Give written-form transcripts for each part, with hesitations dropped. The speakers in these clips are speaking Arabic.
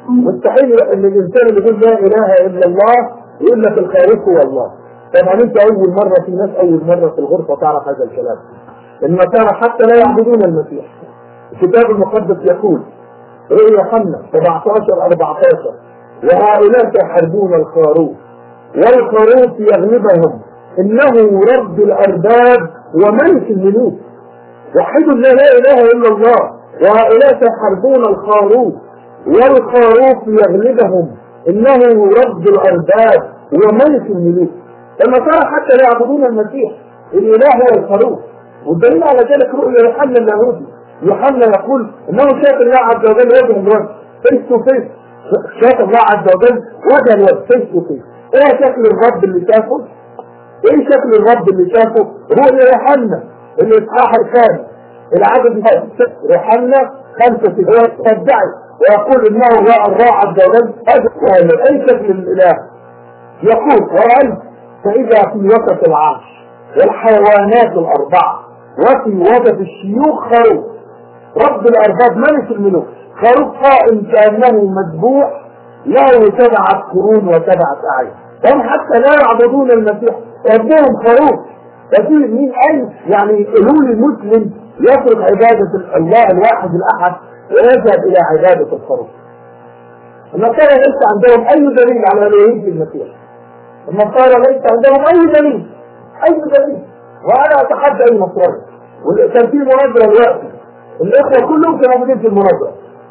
مستحيل ان الانسان اللي يقول لا اله الا الله يقول لك الخالق هو الله. طبعا انت اول مره، في ناس اول مره في الغرفه تعرف هذا الكلام. النصارى حتى لا يعبدون المسيح. الكتاب المقدس يقول رؤيا يوحنا 17:14 وهؤلاء يحاربون الخروف والخروف يغلبهم انه رب الارباب وملك الملوك. وحدوا لا اله الا الله وهؤلاء يحاربون الخروف والخروف يغلبهم انه رب الارباب وملك الملوك. النصارى حتى لا يعبدون المسيح، الاله هو الخروف. والدليل على ذلك رؤيا يوحنا اللاهوتي. يوحنا يقول انه شاف الله عز وجل وجها لوجه، فيس تو فيس. شاف الله عز وجل وجها لوجه، فيس تو فيس. ايه شكل الرب اللي شافه؟ ايه شكل الرب اللي شافه؟ رؤيا يوحنا الاصحاح الثاني العدد يوحنا 5 يدعي ويقول انه الله عز وجل اي شكل الاله. يقول ورأيت فاذا في وسط العرش والحيوانات الاربعه وفي وسط الشيوخ خروف رب الارباب ملك الملوك. خروف قائم كانه مذبوح له 7 قرون و7 اعين. هم حتى لا يعبدون المسيح، ربهم خروف. ففي مين اي يعني قالوا لي مسلم يترك عباده الله الواحد الاحد ويذهب الى عباده الخروف. النصارى ليس عندهم اي دليل على الوهيه المسيح. النصارى ليس عندهم اي دليل، اي دليل. وانا اتحدى اي نصراني. وكان في مناظره دلوقتي الاخوه كلهم كانوا موجودين في المناظره.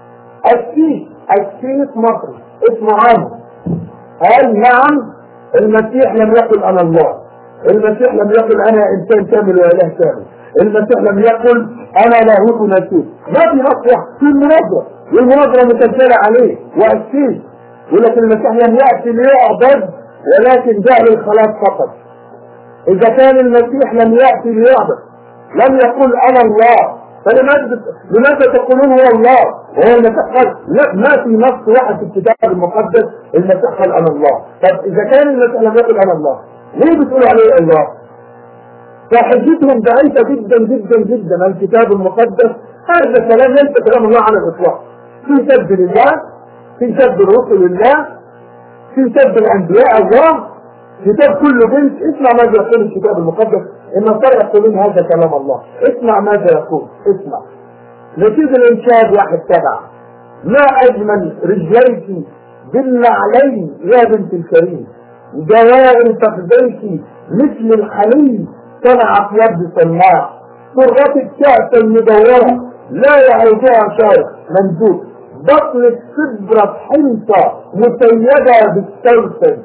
السيس مصري اسمه عامر قال نعم المسيح لم يقل انا الله، المسيح لم يقل انا انسان كامل واله كامل، المسيح لم يقل انا لاهوت ناسوت. ما في نص في المناظره، والمناظره مسجله عليه والسيس يقول لك المسيح لم ياتي ليعبد ولكن جاء للخلاص فقط. اذا كان المسيح لم ياتي ليعبد لم يقل انا الله، فلماذا تقولون هو الله وهو المسيح قال لا؟ ما في نص واحد في الكتاب المقدس المسيح قال انا الله. طب اذا كان المسيح لم يقل انا الله ليه بتقولوا عليه الله؟ فحجتهم ضعيفه جدا جدا جدا. الكتاب المقدس هذا كلام ليس كلام الله على الاطلاق. في سب لله، في سب رسل الله، في سب الانبياء الله. كتاب كله بنت. اسمع ماذا يقول الكتاب المقدس. النصارى يقولون هذا كلام الله. اسمع ماذا يقول، اسمع. نتيجة الانشاد 1:7 ما اجمل رجليك بالنعلين يا بنت الكريم، جوائر فخذيك مثل الحليب صنعت يد صناع، سرتك كأسا مدورة لا يعرفها شارع ممدود، بطنك صبرة حنطة مسيدة بالسلسل.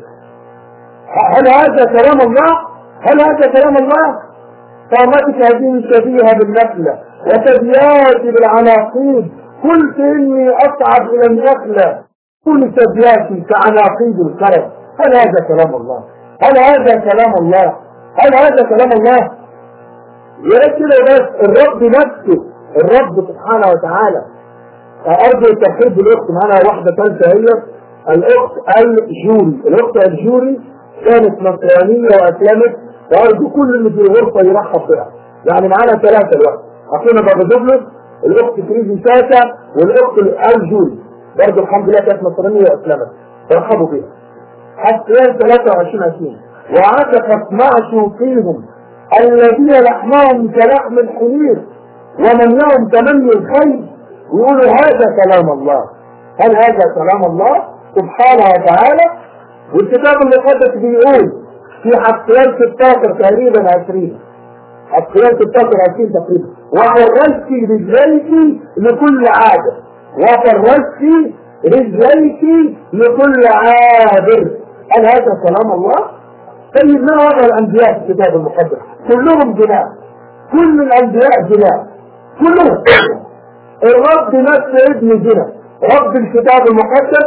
هل هذا كلام الله؟ هل هذا كلام الله؟ قامتك هذه شبيهة بالنخلة وثدياتي بالعناقيد، قلت إني أصعد إلى النخلة كل ثدياتي كعناقيد الكرم. هل هذا كلام الله؟ هل هذا كلام الله؟ هل هذا كلام الله؟ يركز بس الرب نفسه، الرب سبحانه وتعالى. أرجو الترحيب بالأخت معنا واحدة ثالثة هي الأخت الجوري. الأخت الجوري كانت نصرانية وأسلمت، وأرجو كل اللي في الغرفة يرحب بها. يعني معانا 3 الوقت، أخونا بابا زبلس، الأخت كريزي ساسا، والأخت الجوري برضه الحمد لله كانت نصرانية وأسلمت. ترحبوا بها. حتى 23 وعتقت معشوا فيهم الذين لحمهم كلحم الحمير ومن لهم تمني الخير. يقولوا هذا كلام الله. هل هذا كلام الله سبحانه وتعالى؟ والكتاب المقدس بيقول في حسيان 16 تقريبا 20 حسيان 16 20 تقريبا وفرجت رجليك لكل عابر، وفرجت رجليك لكل عابر. هل هذا كلام الله؟ طيب ما وضع الانبياء في الكتاب المقدس؟ كلهم جناح، كل الانبياء جناح، كلهم. الرب نفسه ابن جناح، رب الكتاب المقدس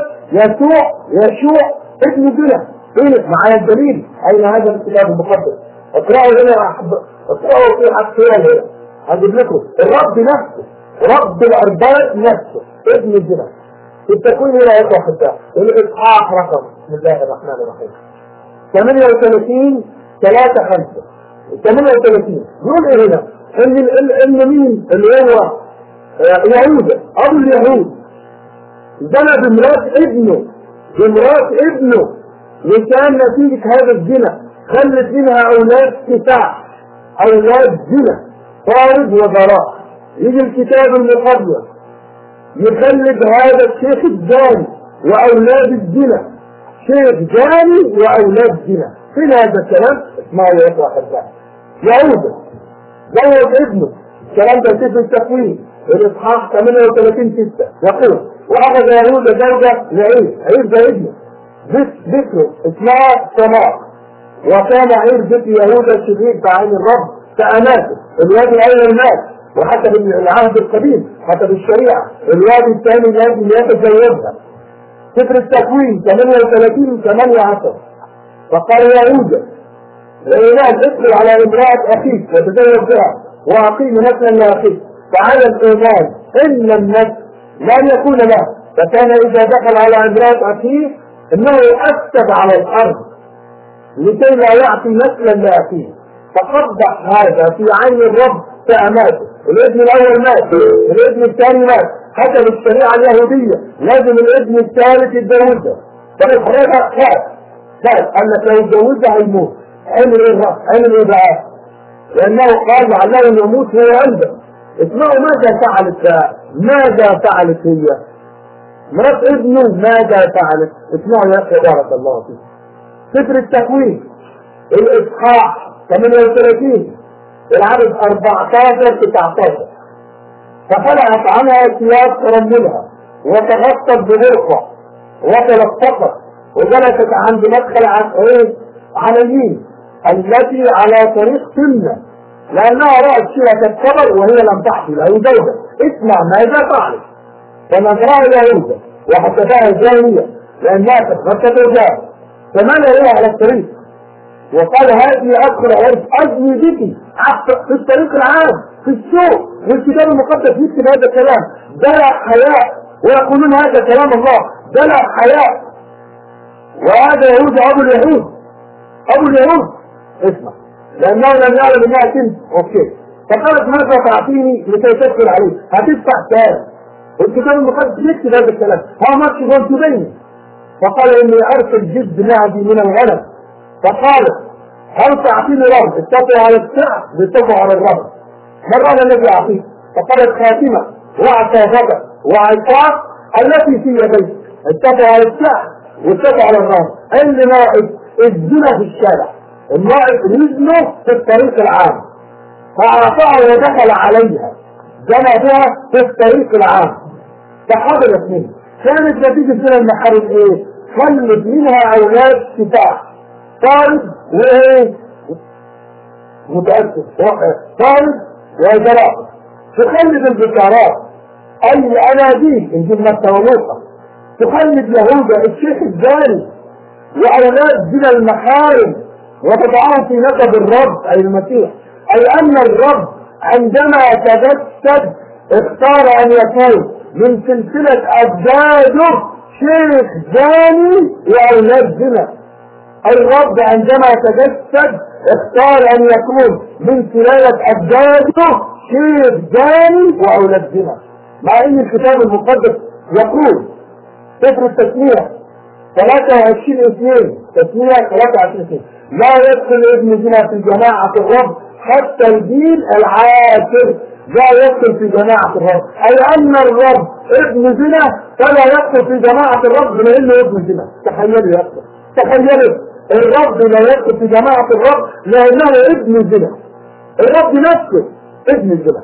يشوع ابن جناح. ايه معايا الدليل؟ اين هذا الكتاب المقدس؟ اقرأوا هنا، اقرأوا في حسيان هنا هجيب لكم. الرب نفسه، رب الارباب نفسه ابن جناح. في التكوين هنا يقرأ حتى الإصحاح رقم بسم الله الرحمن الرحيم 38 3 5 38 يقول ايه هنا؟ ان مين اللي هو يهوذا ابو اليهود زنى بمرات ابنه وكان نتيجة هذا الزنا خلت منها أولاد كفاح، أولاد زنا طارد وبراء. يجي الكتاب المقدس يخلد هذا الشيخ الزاني وأولاد الزنا، شيخ زاني وأولاد زنا. فين هذا الكلام؟ اسمعوا يا إخوة أحبائي. يهوذا زوج ابنه، الكلام ده في التكوين الإصحاح 38:6 يقول: وأخذ يهوذا زوجة عير ده ابنه ذكره اسمها سمار، وكان عير ذكر يهوذا شريك بعين الرب فأماته. الواد الأول مات، وحسب العهد القديم حسب الشريعة الواد الثاني لازم يتزوجها. سفر التكوين 38:18 فقال يهوذا: الإله ادخل على امرأة أخيك وتزوج بها وأقيم نسلا لأخيك، فعلى الإيمان إن النسل لن يكون له. فكان إذا دخل على امرأة أخيه إنه أفسد على الأرض لكي لا يعطي نسلا لأخيه، فقبح هذا في عين الرب فأماته. الابن الأول مات، الابن الثاني مات. حسب الشريعة اليهودية لازم الابن الثالث يتجوزها، فالإخراجها خاف قال لك لو اتجوزها هيموت. عمل ايه بقى؟ لأنه قال لعله يموت هو عنده. اسمعوا ماذا فعلت هي؟ مرات ابنه ماذا فعلت؟ اسمعوا يا أخي بارك الله فيك. سفر التكوين الإصحاح 38 العدد 14-19 فخلعت عنها ثياب ترملها وتغطت ببرقع وتلطقت وجلست عند مدخل عنايين التي على طريق سنة، لأنها رأت شيرة الكبر وهي لم تحصل أي زوجة. اسمع ماذا فعلت. فنظرها يهوذا وحسبها زانية لأنها تتغطت الرجال، فمال إليها على الطريق وقال: هذه أدخل عرض أزني بك في الطريق العام في السوق. والكتاب المقدس يكتب هذا الكلام دلع حياء، ويقولون هذا كلام الله دلع حياء. وهذا يهوذا أبو اليهود اسمع، لأنه لم يعلم أنها كنت أوكي. فقالت: ماذا تعطيني لكي تدخل عليه؟ هتدفع كام؟ والكتاب المقدس يكتب هذا الكلام. هو ماتش جون تبين. فقال: إني أرسل جد معدي من الغنم. فقالت: هل تعطيني رب؟ اتفقوا على السعر باتفقوا على الرب. مرة الذي أعطيه. فقالت: خاتمة وعصابة وعصاب التي في يديك. اتفقوا على السعر واتفقوا على الرب. عندنا الزنا في الشارع، النائب يزنه في الطريق العام، فأعطاها ودخل عليها زنى بها في الطريق العام فحضرت منه. كانت نتيجة من المحارم ايه؟ خلت منها أولاد كفاح طارد متأسف طارد وجراء. تخلد البشارات أي الأناديل إنجيل متى ولوقا، تخلد يهوذا الشيخ الزاني وأولاد من المحارم وتضعهم في نسب الرب أي المسيح. أي أن الرب عندما تجسد اختار أن يكون من سلسلة أجداده شيخ زاني وأولاد زنا. الرب عندما تجسد اختار أن يكون من سلالة أجداده شيخ زاني وأولاد زنا، مع أن الكتاب المقدس يقول سفر التثنية 23:2 تثنية 23:2 لا يدخل ابن زنا في جماعة الرب حتى الجيل العاشر. لا يدخل في جماعة الرب أي أن الرب ابن زنا فلا يدخل في جماعة الرب لأنه ابن زنا. تخيلوا يا أخي، تخيلوا الرب لا يدخل في جماعة الرب لأنه ابن زنا. الرب نفسه ابن زنا.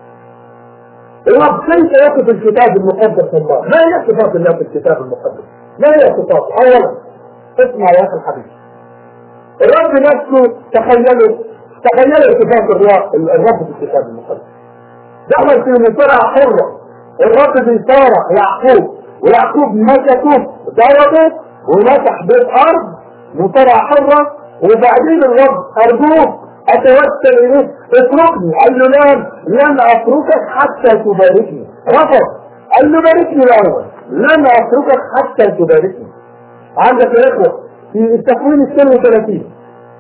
الرب كيف يصف الكتاب المقدس الله؟ ما هي صفات الله في الكتاب المقدس؟ ما هي صفاته؟ أولا اسمع يا أخي الحبيب، الرب نفسه تخيلوا صفات الرب في الكتاب المقدس. دخل في مصارعة حرة الرب بيصارع يعقوب، ويعقوب مسكه ضربه ومسح بالأرض مصارعة حرة. وبعدين الرب أرجوك أتوسل إليك اتركني، قال له لن أتركك حتى تباركني. رفض، قال له باركني الأول، لن أتركك حتى تباركني. عندك يا إخوة في التكوين 32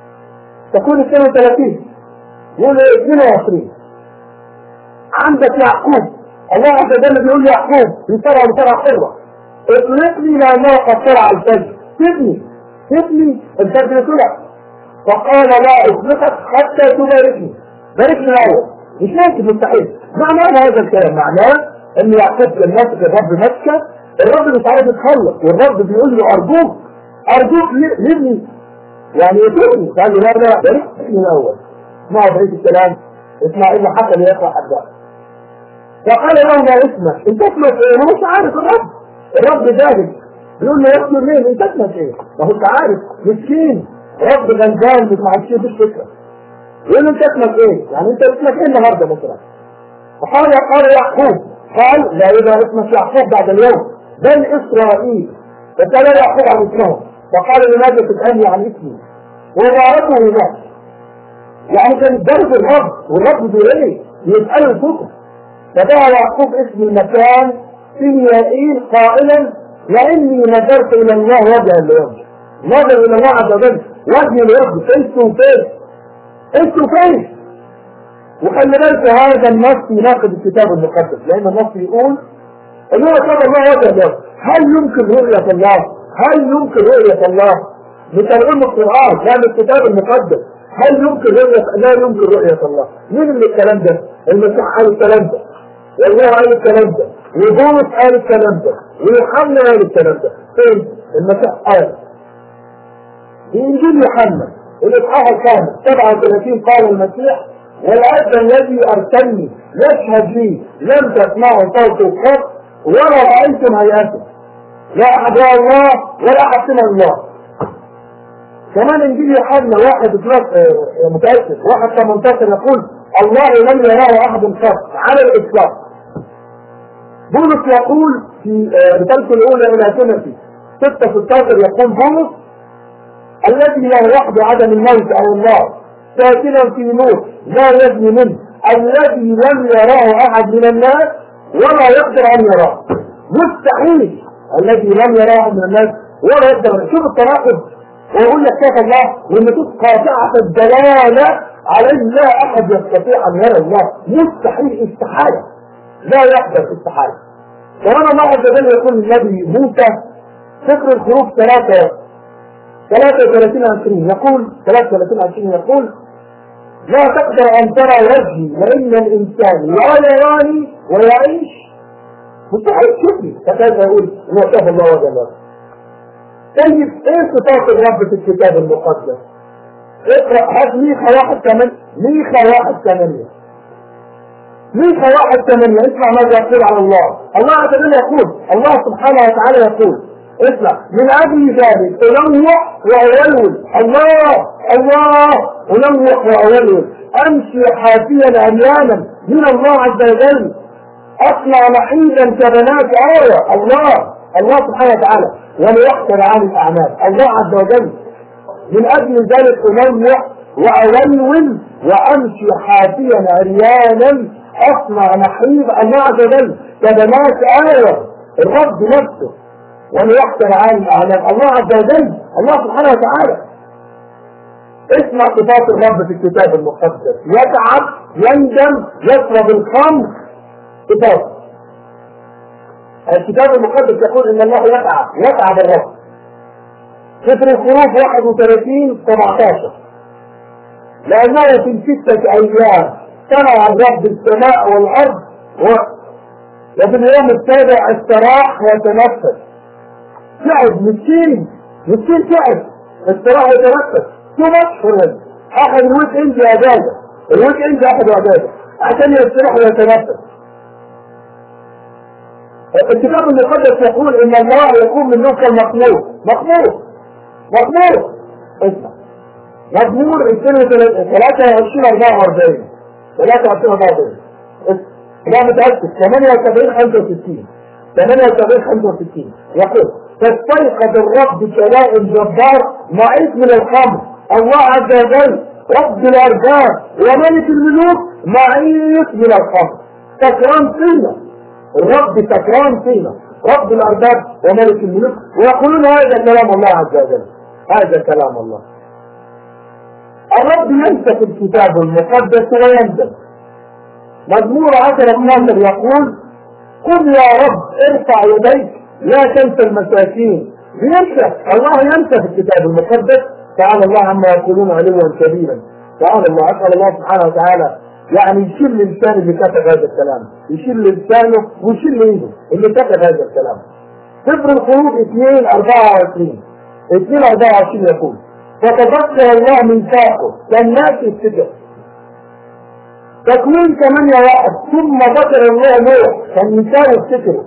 يقول 22 عندك يعقوب، الله عز وجل بيقول يعقوب بيصارع مصارعة حرة اطلقني لأنه قد طلع الفجر، سيبني الفجر طلع. فقال لا اطلقك حتى تباركني، باركني الأول. مش ممكن، مستحيل. معنى هذا الكلام معناه ان يعقوب لما مسك الرب مسكه، الرب مش عارف يتخلص، والرب بيقول له ارجوك لابني، يعني يتركني. قال له لا باركني الأول. اسمعوا بقية الكلام، اسمع ايه اللي حصل يا اخوة حبايب. فقال له ما اسمك؟ انت اسمك ايه؟ هو مش عارف الرب جاهز بيقول له يا ابني ليه؟ انت اسمك ايه؟ ما هو انت عارف مسكين رب غلبان مش معرفش ايه بالفكره. يقول له انت اسمك ايه؟ يعني انت اسمك ايه النهارده مثلا؟ فقال يعقوب. قال لا يبقى اسمك يعقوب بعد اليوم بل اسرائيل. فقال يعقوب عن اسمه. فقال لماذا تسالني عن اسمي؟ وباركه هناك. يعني كان ضرب الرب، والرب بيقول يساله الفكره. فدعا يعقوب اسم المكان سينيائيل قائلا لاني نظرت الى الله وجها لوجه. نظر الى الله عز وجل وجه لوجه. انتوا فين؟ وخلي بالك هذا النص يناقض الكتاب المقدس، لان النص يقول ان هو شاف الله وجه لوجه. هل يمكن رؤية الله؟ مش هنقول القرآن، لا الكتاب المقدس. هل يمكن لا يمكن رؤية الله. مين اللي الكلام ده؟ المسيح قال الكلام ده، والله قال الكلام ده، وبولس قال الكلام ده، ويوحنا قال الكلام ده. فين؟ المسيح قال في انجيل يوحنا الاصحاح الخامس 37 قال المسيح والاب الذي ارسلني يشهد لي لم تسمعوا صوته قط ولا رايتم هيئته، لا احد راى الله ولا احد سمع الله. كمان انجيل يوحنا 1:18 يقول الله لم يراه احد قط على الاطلاق. بولس يقول في رسالته الاولى الى تيموثي 6:16 يقول بولس الذي لا يحظى عدم الموت او الله ساكنا في نور لا يبني منه، الذي لم يراه احد من الناس ولا يقدر ان يراه. مستحيل الذي لم يراه احد من الناس ولا يقدر. شوف التناقض. ويقول لك كيف الله والنصوص قاطعه الدلاله على ان لا احد يستطيع ان يرى الله. مستحيل، استحاله، لا يقدر، استحاله. كمان الله عز وجل يقول النبي موسى سفر الخروج 33:20 يقول 33:20 يقول لا تقدر ان ترى وجهي لان الانسان لا يراني ويعيش. مستحيل تشوفني. فكيف يقول هو شاف الله وجه الله. طيب ايه صفات الرب في الكتاب المقدس؟ اقرا هات ميخا 1:8 اسمع ماذا يقول عن الله. الله عز وجل يقول، الله سبحانه وتعالى يقول اسمع من اجل ذلك انوح واولول الله انوح واولول امشي حافيا عريانا من الله عز وجل اصنع نحيدا كبنات آية. الله سبحانه وتعالى وليحسن عن الاعمال. الله عز وجل من اجل ذلك انوح واولول وامشي حافيا عريانا اصنع نحيد. الله عز وجل كبنات آية، الرب نفسه وليحسن عن الاعمال. الله عز وجل، الله سبحانه وتعالى. اسمع صفات الرب في الكتاب المقدس. يتعب، يندم، يشرب الخمر. صفات الكتاب المقدس يقول ان الله يتعب الرب. سفر الخروج 31:17 لانه في 6 ايام صنع الرب السماء والارض وفي اليوم السابع استراح وتنفس. تعب، مسكين تعب، استراح وتنفس. شو مشهور اخذ الويك اند اجازه، اخذ اجازه عشان يستراح ويتنفس. الكتاب المقدس يقول ان الله يقوم من نوم كالمخلوق. اسمع مزمور 23:44 لا متأكد 78:65 يقول فاستيقظ الرب بكلاء جبار معيث من الخمر. الله عز وجل رب الارباب وملك الملوك معيث من الخمر. سكران فينا الرب، سكران فينا رب الارباب وملك الملوك. ويقولون هذا كلام الله عز وجل، هذا كلام الله. الرب ينسى في الكتاب المقدس ويندم. مزمور 10:12 يقول قل يا رب ارفع يديك لا تنسى المساكين. بينسى الله، ينسى في الكتاب المقدس. تعالى الله عما يقولون علوا كبيرا. تعالى الله، اسال الله سبحانه وتعالى يعني يشيل لسانه اللي كتب هذا الكلام، يشيل لسانه ويشيل ايده اللي كتب هذا الكلام. سفر الخروج 2:24 يقول: فتذكر الله ميثاقه كالناس السجن. تكوين 8:1 ثم ذكر الله نوح كالنساء السجن.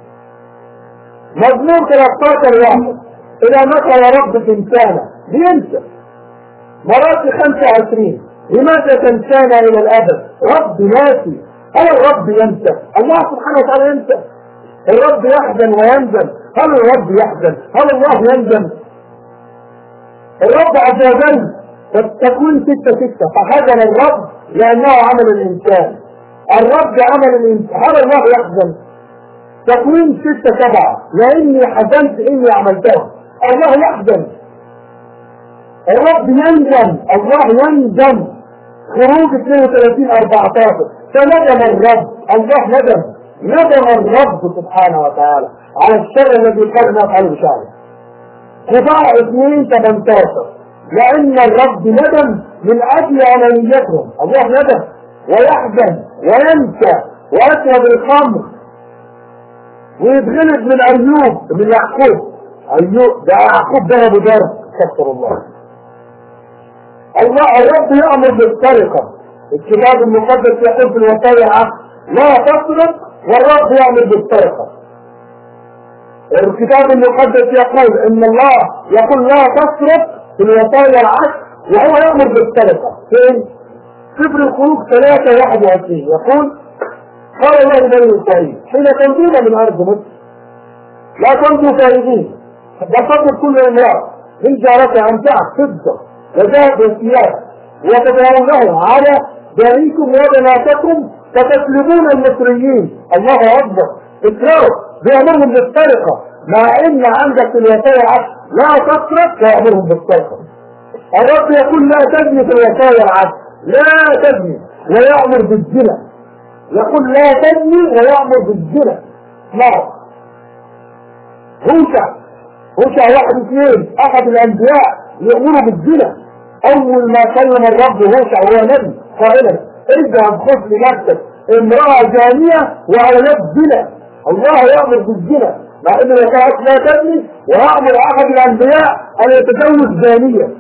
مزمور 13:1 إلى متى يا رب تنسانا؟ بينسى. مرات 25 لماذا تنسانا إلى الأبد؟ رب ناسي. هل الرب ينسى؟ الله سبحانه وتعالى ينسى. الرب يحزن ويندم. هل الرب يحزن؟ هل الله يندم؟ الرب عز وجل تكوين 6:6 فحزن الرب لأنه عمل الإنسان. الرب عمل الإنسان. هل الله يحزن؟ تكوين 6:7 لأني حزنت إني عملته. الله يحزن. الرب يندم. الله يندم. خروج 32:14 فندم الرب. الله ندم الرب سبحانه وتعالى على الشر الذي كان يفعله بشعره. خضاع 2:18 لأن الرب ندم من أجل أنانيتهم. الله ندم ويحزن وينسى ويشرب الخمر ويتغلب من أيوب من يعقوب. أيوب ده يعقوب ده أبو ضرب. استغفر الله. الرب يأمر بالسرقة. الكتاب المقدس يقول في الوصايا لا تسرق، والرب يأمر بالسرقة. الكتاب المقدس يقول ان الله يقول لا تسرق في الوصايا العشر، وهو يأمر بالسرقة. فين؟ سفر الخروج 3:21 يقول: قال الله لبني إسرائيل حين تنزلون من أرض مصر لا تنزلوا خارجين، بل كل امرأة من جارتها أمتعت فضة وذهب وثياب وتدعونه على بنيكم وبناتكم فتسلبون المصريين. الله أكبر. إسرائيل بيأمرهم بالسرقة، مع إن عندك في الوصايا لا تسرق فيأمرهم بالسرقة. الرب يقول لا تزني في الوصايا العشر، لا تزني، ويأمر بالزنا. يقول لا تزني ويأمر بالزنا. لا. هوشع 1:2 أحد الأنبياء يأمر بالزنا. أول ما كلم الرب هوشع وهو نبي قائلا: اذهب خذ لنفسك امرأة زانية وعلى يد زنا. الله يأمر بالزنا، مع ان الوصايا لا تزني، ويأمر أحد الأنبياء أن يتزوج زانية.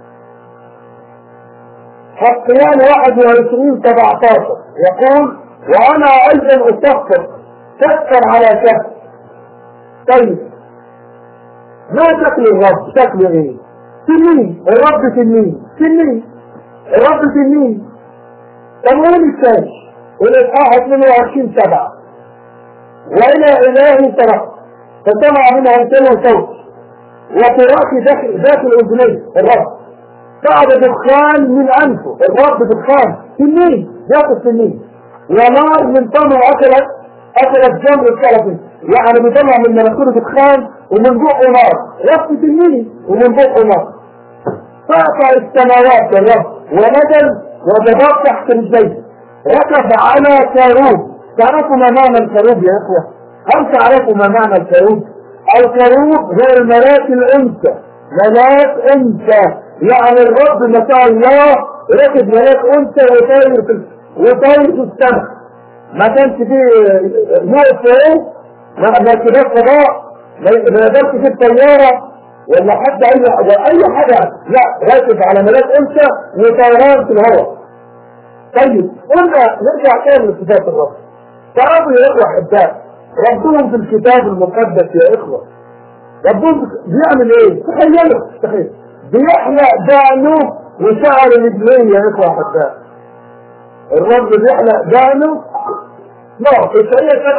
حقيان 21:17 يقول: وأنا أيضا أصفر شكر على شكر. طيب ما شكل الرب؟ شكله ايه؟ تنين. الرب تنين. الرب تنين. تنوين الثاني والإصحاح 22:7 وإلى إله ترك فسمع منها أنتم صوت وتراك داخل أذنيه. الرب بعد دخان من أنفه. الرب دخان تنين ياخذ تنين، ونار من فمه أكلت جمر الكلفين، يعني بيطلع من مناخيره دخان ومن بقه نار. رب تنين ومن بقه نار. فأعطى السماوات الرب ونزل وجبات تحت رجليه، ركب على كروب. تعرفوا ما معنى الكروب يا اخوة؟ هل تعرفوا ما معنى الكروب؟ الكروب هو الملاك الانثى. ملاك انثى، يعني الرب ما شاء الله ركب ملاك انثى وطاير في السماء. ما كانش فيه نوع فوق، ما كده فضاء، ما يقدرش فيه الطيارة ولا حد اي حاجة، لا، راكب على ملاك انثى وطيران في الهواء. طيب قلنا نرجع تاني لصفات الرب. تعرفوا يا اخوة احباء، ربهم في الكتاب المقدس يا اخوة ربهم بيعمل ايه؟ تخيل بيحلق دقنه وشعر رجليه يا اخوة احباء. الرب بيحلق دقنه. لا، الشريعة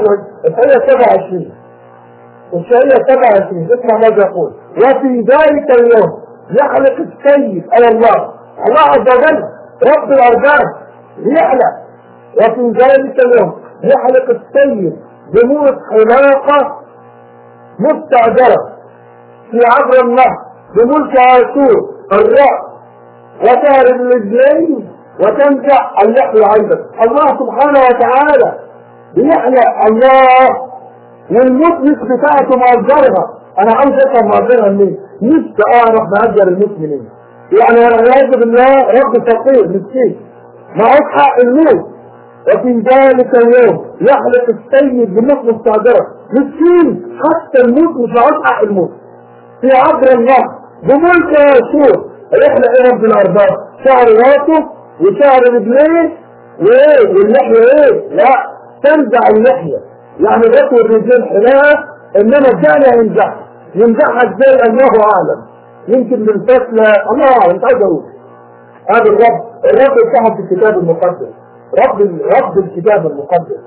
27 اسمع ماذا يقول: وفي ذلك اليوم يحلق السيد على الله عز وجل رب الأرباب يحلق. وفي ذلك اليوم يحلق السيد بموت حلاقة مستعجلة في عبر النهر بملك عاشور الرأس وشهر الرجلين وتنزع اللحية أيضا. الله سبحانه وتعالى بيحلق. الله والمسلم بتاعته مأجرها. انا عاوز افهم مأجرها منين؟ نفسي اعرف مأجر المسلم منين. يعني والعياذ بالله رب فقير مسكين معهوش حق الموت، وفي ذلك اليوم يحلق السيد بموت مستعجرة مسكين، حتى الموت مش معهوش حق الموت في عبر الله بملك يسوع يحلق ايه رب الارباب؟ شعر راسه وشعر رجليه وايه واللحيه ايه؟ لا تنزع اللحيه، يعني راسه الرجلين حلاقه، انما الثانيه ينزعها ازاي الله اعلم، يمكن بالفتله الله اعلم. مش عايز اقول هذا الرب بتاعه في الكتاب المقدس، رب الكتاب المقدس.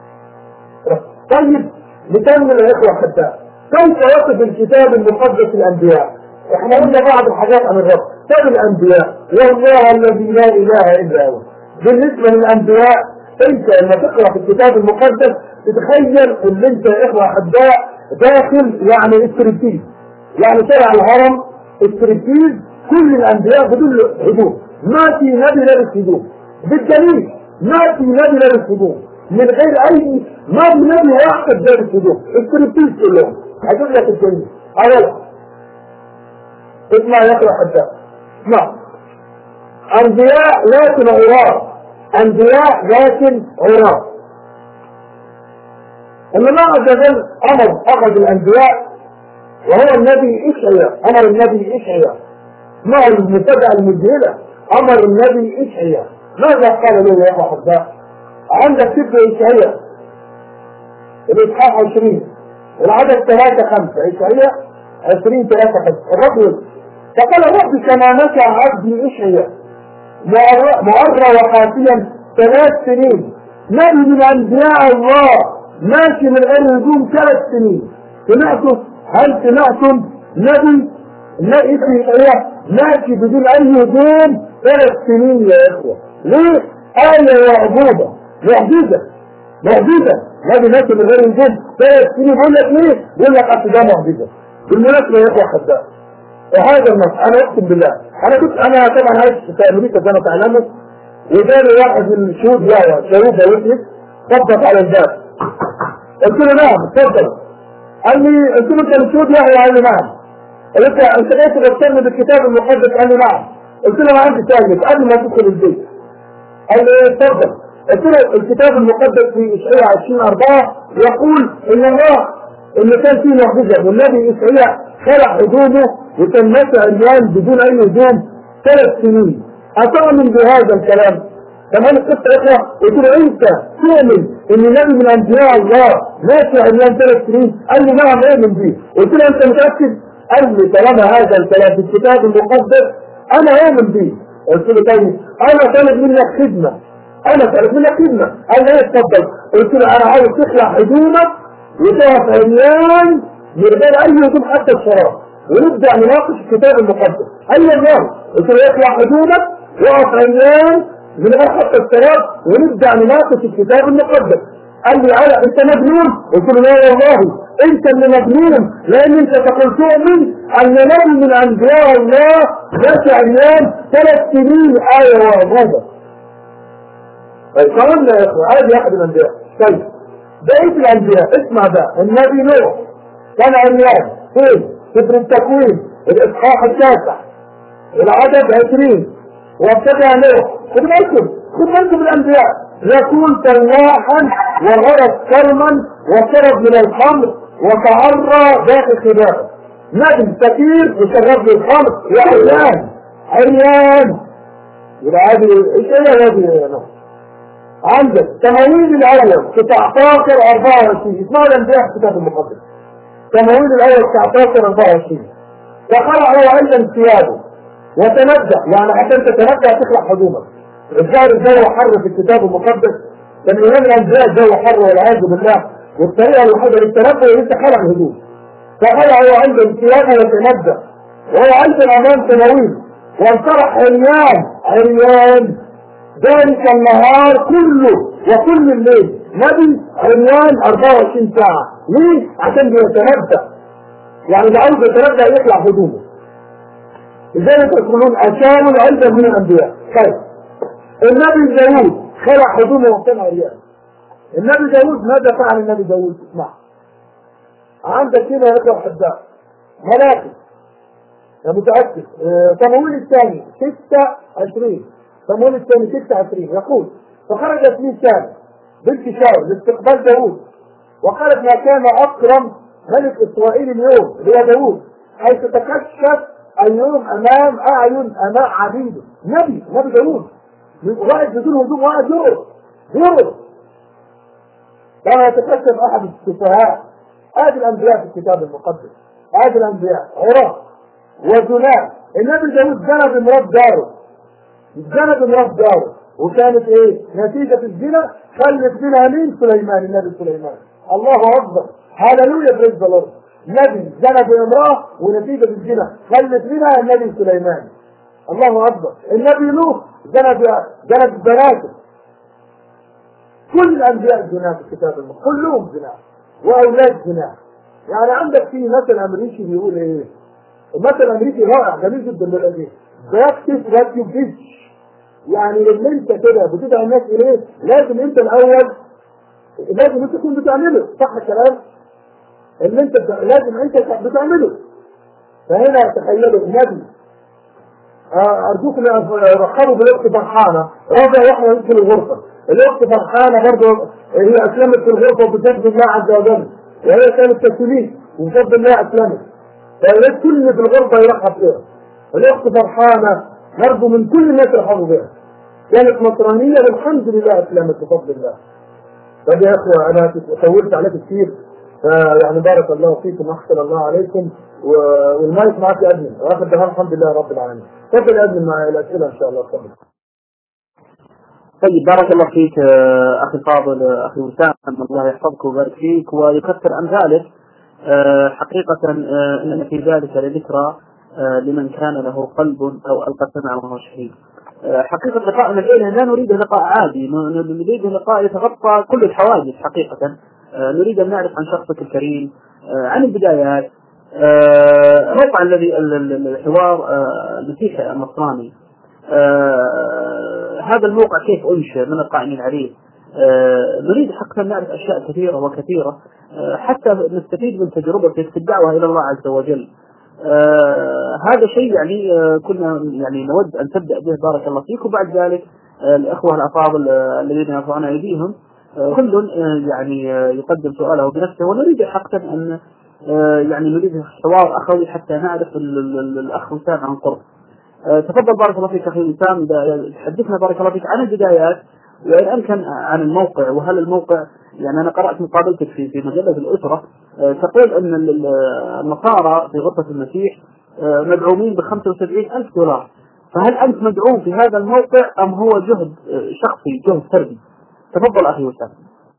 طيب نكمل يا اخوه حتى كيف يصف الكتاب المقدس الانبياء؟ احنا قلنا بعض الحاجات عن الرب. طب الانبياء والله الذي لا اله الا هو. بالنسبه للانبياء انت لما تقرا في الكتاب المقدس تتخيل ان انت يا اخوه احباء داخل يعني استراتيجي، يعني شارع الهرم استراتيجي، كل الانبياء بدون هدوم، ما في نبي لابس هدوم، بالدليل ما في نبي لابس هدوم من غير اي، ما في نبي واحد لابس هدوم، استراتيجي كلهم. هجيب لك الدليل. اولا اسمع يا اخوه احباء، اسمع. انبياء لكن عراة، انبياء لكن عراة. ان الله عز وجل اخذ الانبياء وهو النبي اشعياء، امر النبي اشعياء، مع المفاجأة المذهلة امر النبي اشعياء. ماذا قال له يا اخوه احباء؟ عندك سفر اشعياء الاصحاح 20 العدد 3-5، اشعياء 20-3-5. الرب فقال الرب كما مشى عبدي اشعياء معرى وقاسيا 3 سنين، نبي من انبياء الله ماشي من غير هدوم 3 سنين. هل سمعتم نبي ماشي بدون اي هدوم 3 سنين يا اخوه؟ ليه؟ آية معجوبة معجزة نبي ماشي من غير هدوم 3 سنين. بقول لك ليه؟ بقول لك اصل ده معجزة. بالمناسبة يا اخوه احباء وهذا النص انا اقسم بالله انا طبعا عايش في امريكا زي ما تعلموا، وجاني واحد من الشهود شهود ويتنس خبط على الباب، قلت له نعم اتفضل. قال لي قلت له انت الشهود قال لي نعم. قلت له انت جاي تبشرني بالكتاب المقدس؟ قال لي نعم. قلت له انا عندي سؤال قبل ما تدخل البيت. قال لي اتفضل. قلت له الكتاب المقدس في اشعياء 20:4 يقول ان الله اللي كان فيه معجزه والنبي اشعياء خلع هدومه وكان ماشي عريان بدون اي هدوم 3 سنين. اتؤمن بهذا الكلام؟ كمان القصه اخوه قلت له انت تؤمن ان نبي من انبياء الله ماشي عريان 3 سنين؟ قال لي نعم اؤمن بيه. قلت له انت متاكد؟ قال لي طالما هذا الكلام في الكتاب المقدس انا اؤمن بيه. قلت له طيب انا طالب منك خدمه، قال لي اتفضل. قلت له انا عاوز تخلع هدومك وتقف عريان من غير اي هدوم حتى الشراب ونبدا نناقش الكتاب المقدس. قال لي الله. قلت له اخلع هدومك وقف عريان من غير حتى الشراب ونبدا نناقش الكتاب المقدس. قال لي انت مجنون؟ قلت له لا والله انت اللي مجنون، لان انت تقول تؤمن ان نبي من انبياء الله ماشي عريان 3 سنين آية معجزة. فقلنا يا اخوة هذه احد الانبياء. طيب بقية الانبياء اسمع ده، النبي نوح كان عريان فين؟ سفر التكوين الاصحاح 9 العدد 20 وابتدى نوح. خد بالكم الانبياء يكون فلاحا وغرس كرما وشرب من الخمر وتعرى داخل خبابه. نبي كثير وشرب من الخمر عريان. يبقى هذه ايش هي نوح؟ عندك تمويل الاول 19-24. اسمعوا الانبياء في الكتاب المقدس. تمويل الاول 19-24 فخلع هو ايضا ثيابه وتنبأ، يعني عشان تتنبأ تخلع هدومك. الظاهر الجو حر في الكتاب المقدس، كان ايام الانبياء الجو حر والعياذ بالله، والطريقه الوحيده للتنبؤ ان انت خلع هدوم. فخلع هو ايضا ثيابه وتنبأ وهو ايضا امام تمويل وانصرح عريان ذلك النهار كله وكل الليل. نبي عريان 24 ساعة. ليه؟ عشان بيتنبأ، يعني اللي عاوز يتنبأ يخلع هدومه. لذلك يقولون أشاروا أيضا من الأنبياء. طيب النبي داوود خلع هدومه وكان عريان. النبي داوود ماذا فعل النبي داوود؟ اسمع. عندك هنا يقرأ حداد ملاقي يا متأكد. صموئيل الثاني 26 صموئيل الثاني 26 يقول فخرجت ميكال بنت شاول لاستقبال داوود وقالت ما كان أكرم ملك إسرائيل اليوم هو داوود حيث تكشف اليوم أمام عبيده. نبي داوود واحد بدون هدوم واحد يرد كما يتكشف أحد السفهاء. هذه الأنبياء في الكتاب المقدس، هذه الأنبياء عراة وزنا. النبي داوود زنى بمرات داره وكانت ايه نتيجة الزنا؟ خلت منها مين؟ سليمان، النبي سليمان. الله اكبر، هاللويا بريز ذا لورد. نبي زنى بامرأة ونتيجة الزنا خلت منها النبي سليمان. الله اكبر. النبي لوط زنى ببناته. كل الانبياء زنا في الكتاب المقدس، كلهم زنا واولاد زنا. يعني عندك في مثل امريكي بيقول ايه؟ المثل الامريكي رائع جميل جدا للاجيال. براكتس وات يو بريتش. يعني لما انت كده بتدعي الناس اليه لازم انت الاول لازم انت تكون بتعمله. صح الكلام؟ اللي انت لازم انت بتعمله. فهنا تخيلوا النبي ارجوكم رحبوا بالاخت فرحانه رابع واحنا يدخل الغرفه. الاخت فرحانه برضه هي اسلمت في الغرفه بفضل الله عز وجل، وهي كانت كاثوليك وبفضل الله اسلمت. فلقيت كل اللي في الغرفه يرحب بها. الاخت فرحانه برضه من كل الناس يرحبوا بها. كانت نصرانيه والحمد لله اسلمت بفضل الله. طيب يا اخوه انا طولت عليك كثير، فيعني بارك الله فيكم واحسن الله عليكم. والمايك معك يا ادمن واخر دهان الحمد لله رب العالمين. تفضل يا ادمن مع الاسئله ان شاء الله. تفضل. طيب بارك الله فيك اخي الفاضل اخي وسام، الله يحفظك ويبارك فيك ويكثر امثالك. حقيقه ان في ذلك لذكرى لمن كان له قلب او القى سمعا وهو شهيد. حقيقه لقاءنا الليله لا نريد لقاء عادي، نريد لقاء يتغطى كل الحواجز. حقيقه نريد ان نعرف عن شخصك الكريم، عن البدايات، موقع الذي الحوار المسيحي النصراني، هذا الموقع كيف انشئ، من القائمين عليه. نريد حقا نعرف اشياء كثيره وكثيره حتى نستفيد من تجربتك في الدعوه الى الله عز وجل. هذا شيء يعني كنا يعني نود ان تبدا به بارك الله فيك. وبعد ذلك الاخوه الافاضل الذين يرفعون ايديهم كل يعني يقدم سؤاله بنفسه، ونريد حقا ان يعني نريد حوار اخوي حتى نعرف الاخ وسام عن قرب. تفضل بارك الله فيك اخي وسام، تحدثنا بارك الله فيك عن البدايات وإن أمكن عن الموقع. وهل الموقع يعني أنا قرأت مقابلتك في مجلة الأسرة تقول أن النصارى في غرفة المسيح مدعومين $75,000، فهل أنت مدعوم في هذا الموقع أم هو جهد شخصي جهد فردي؟ تفضل أخي وسام.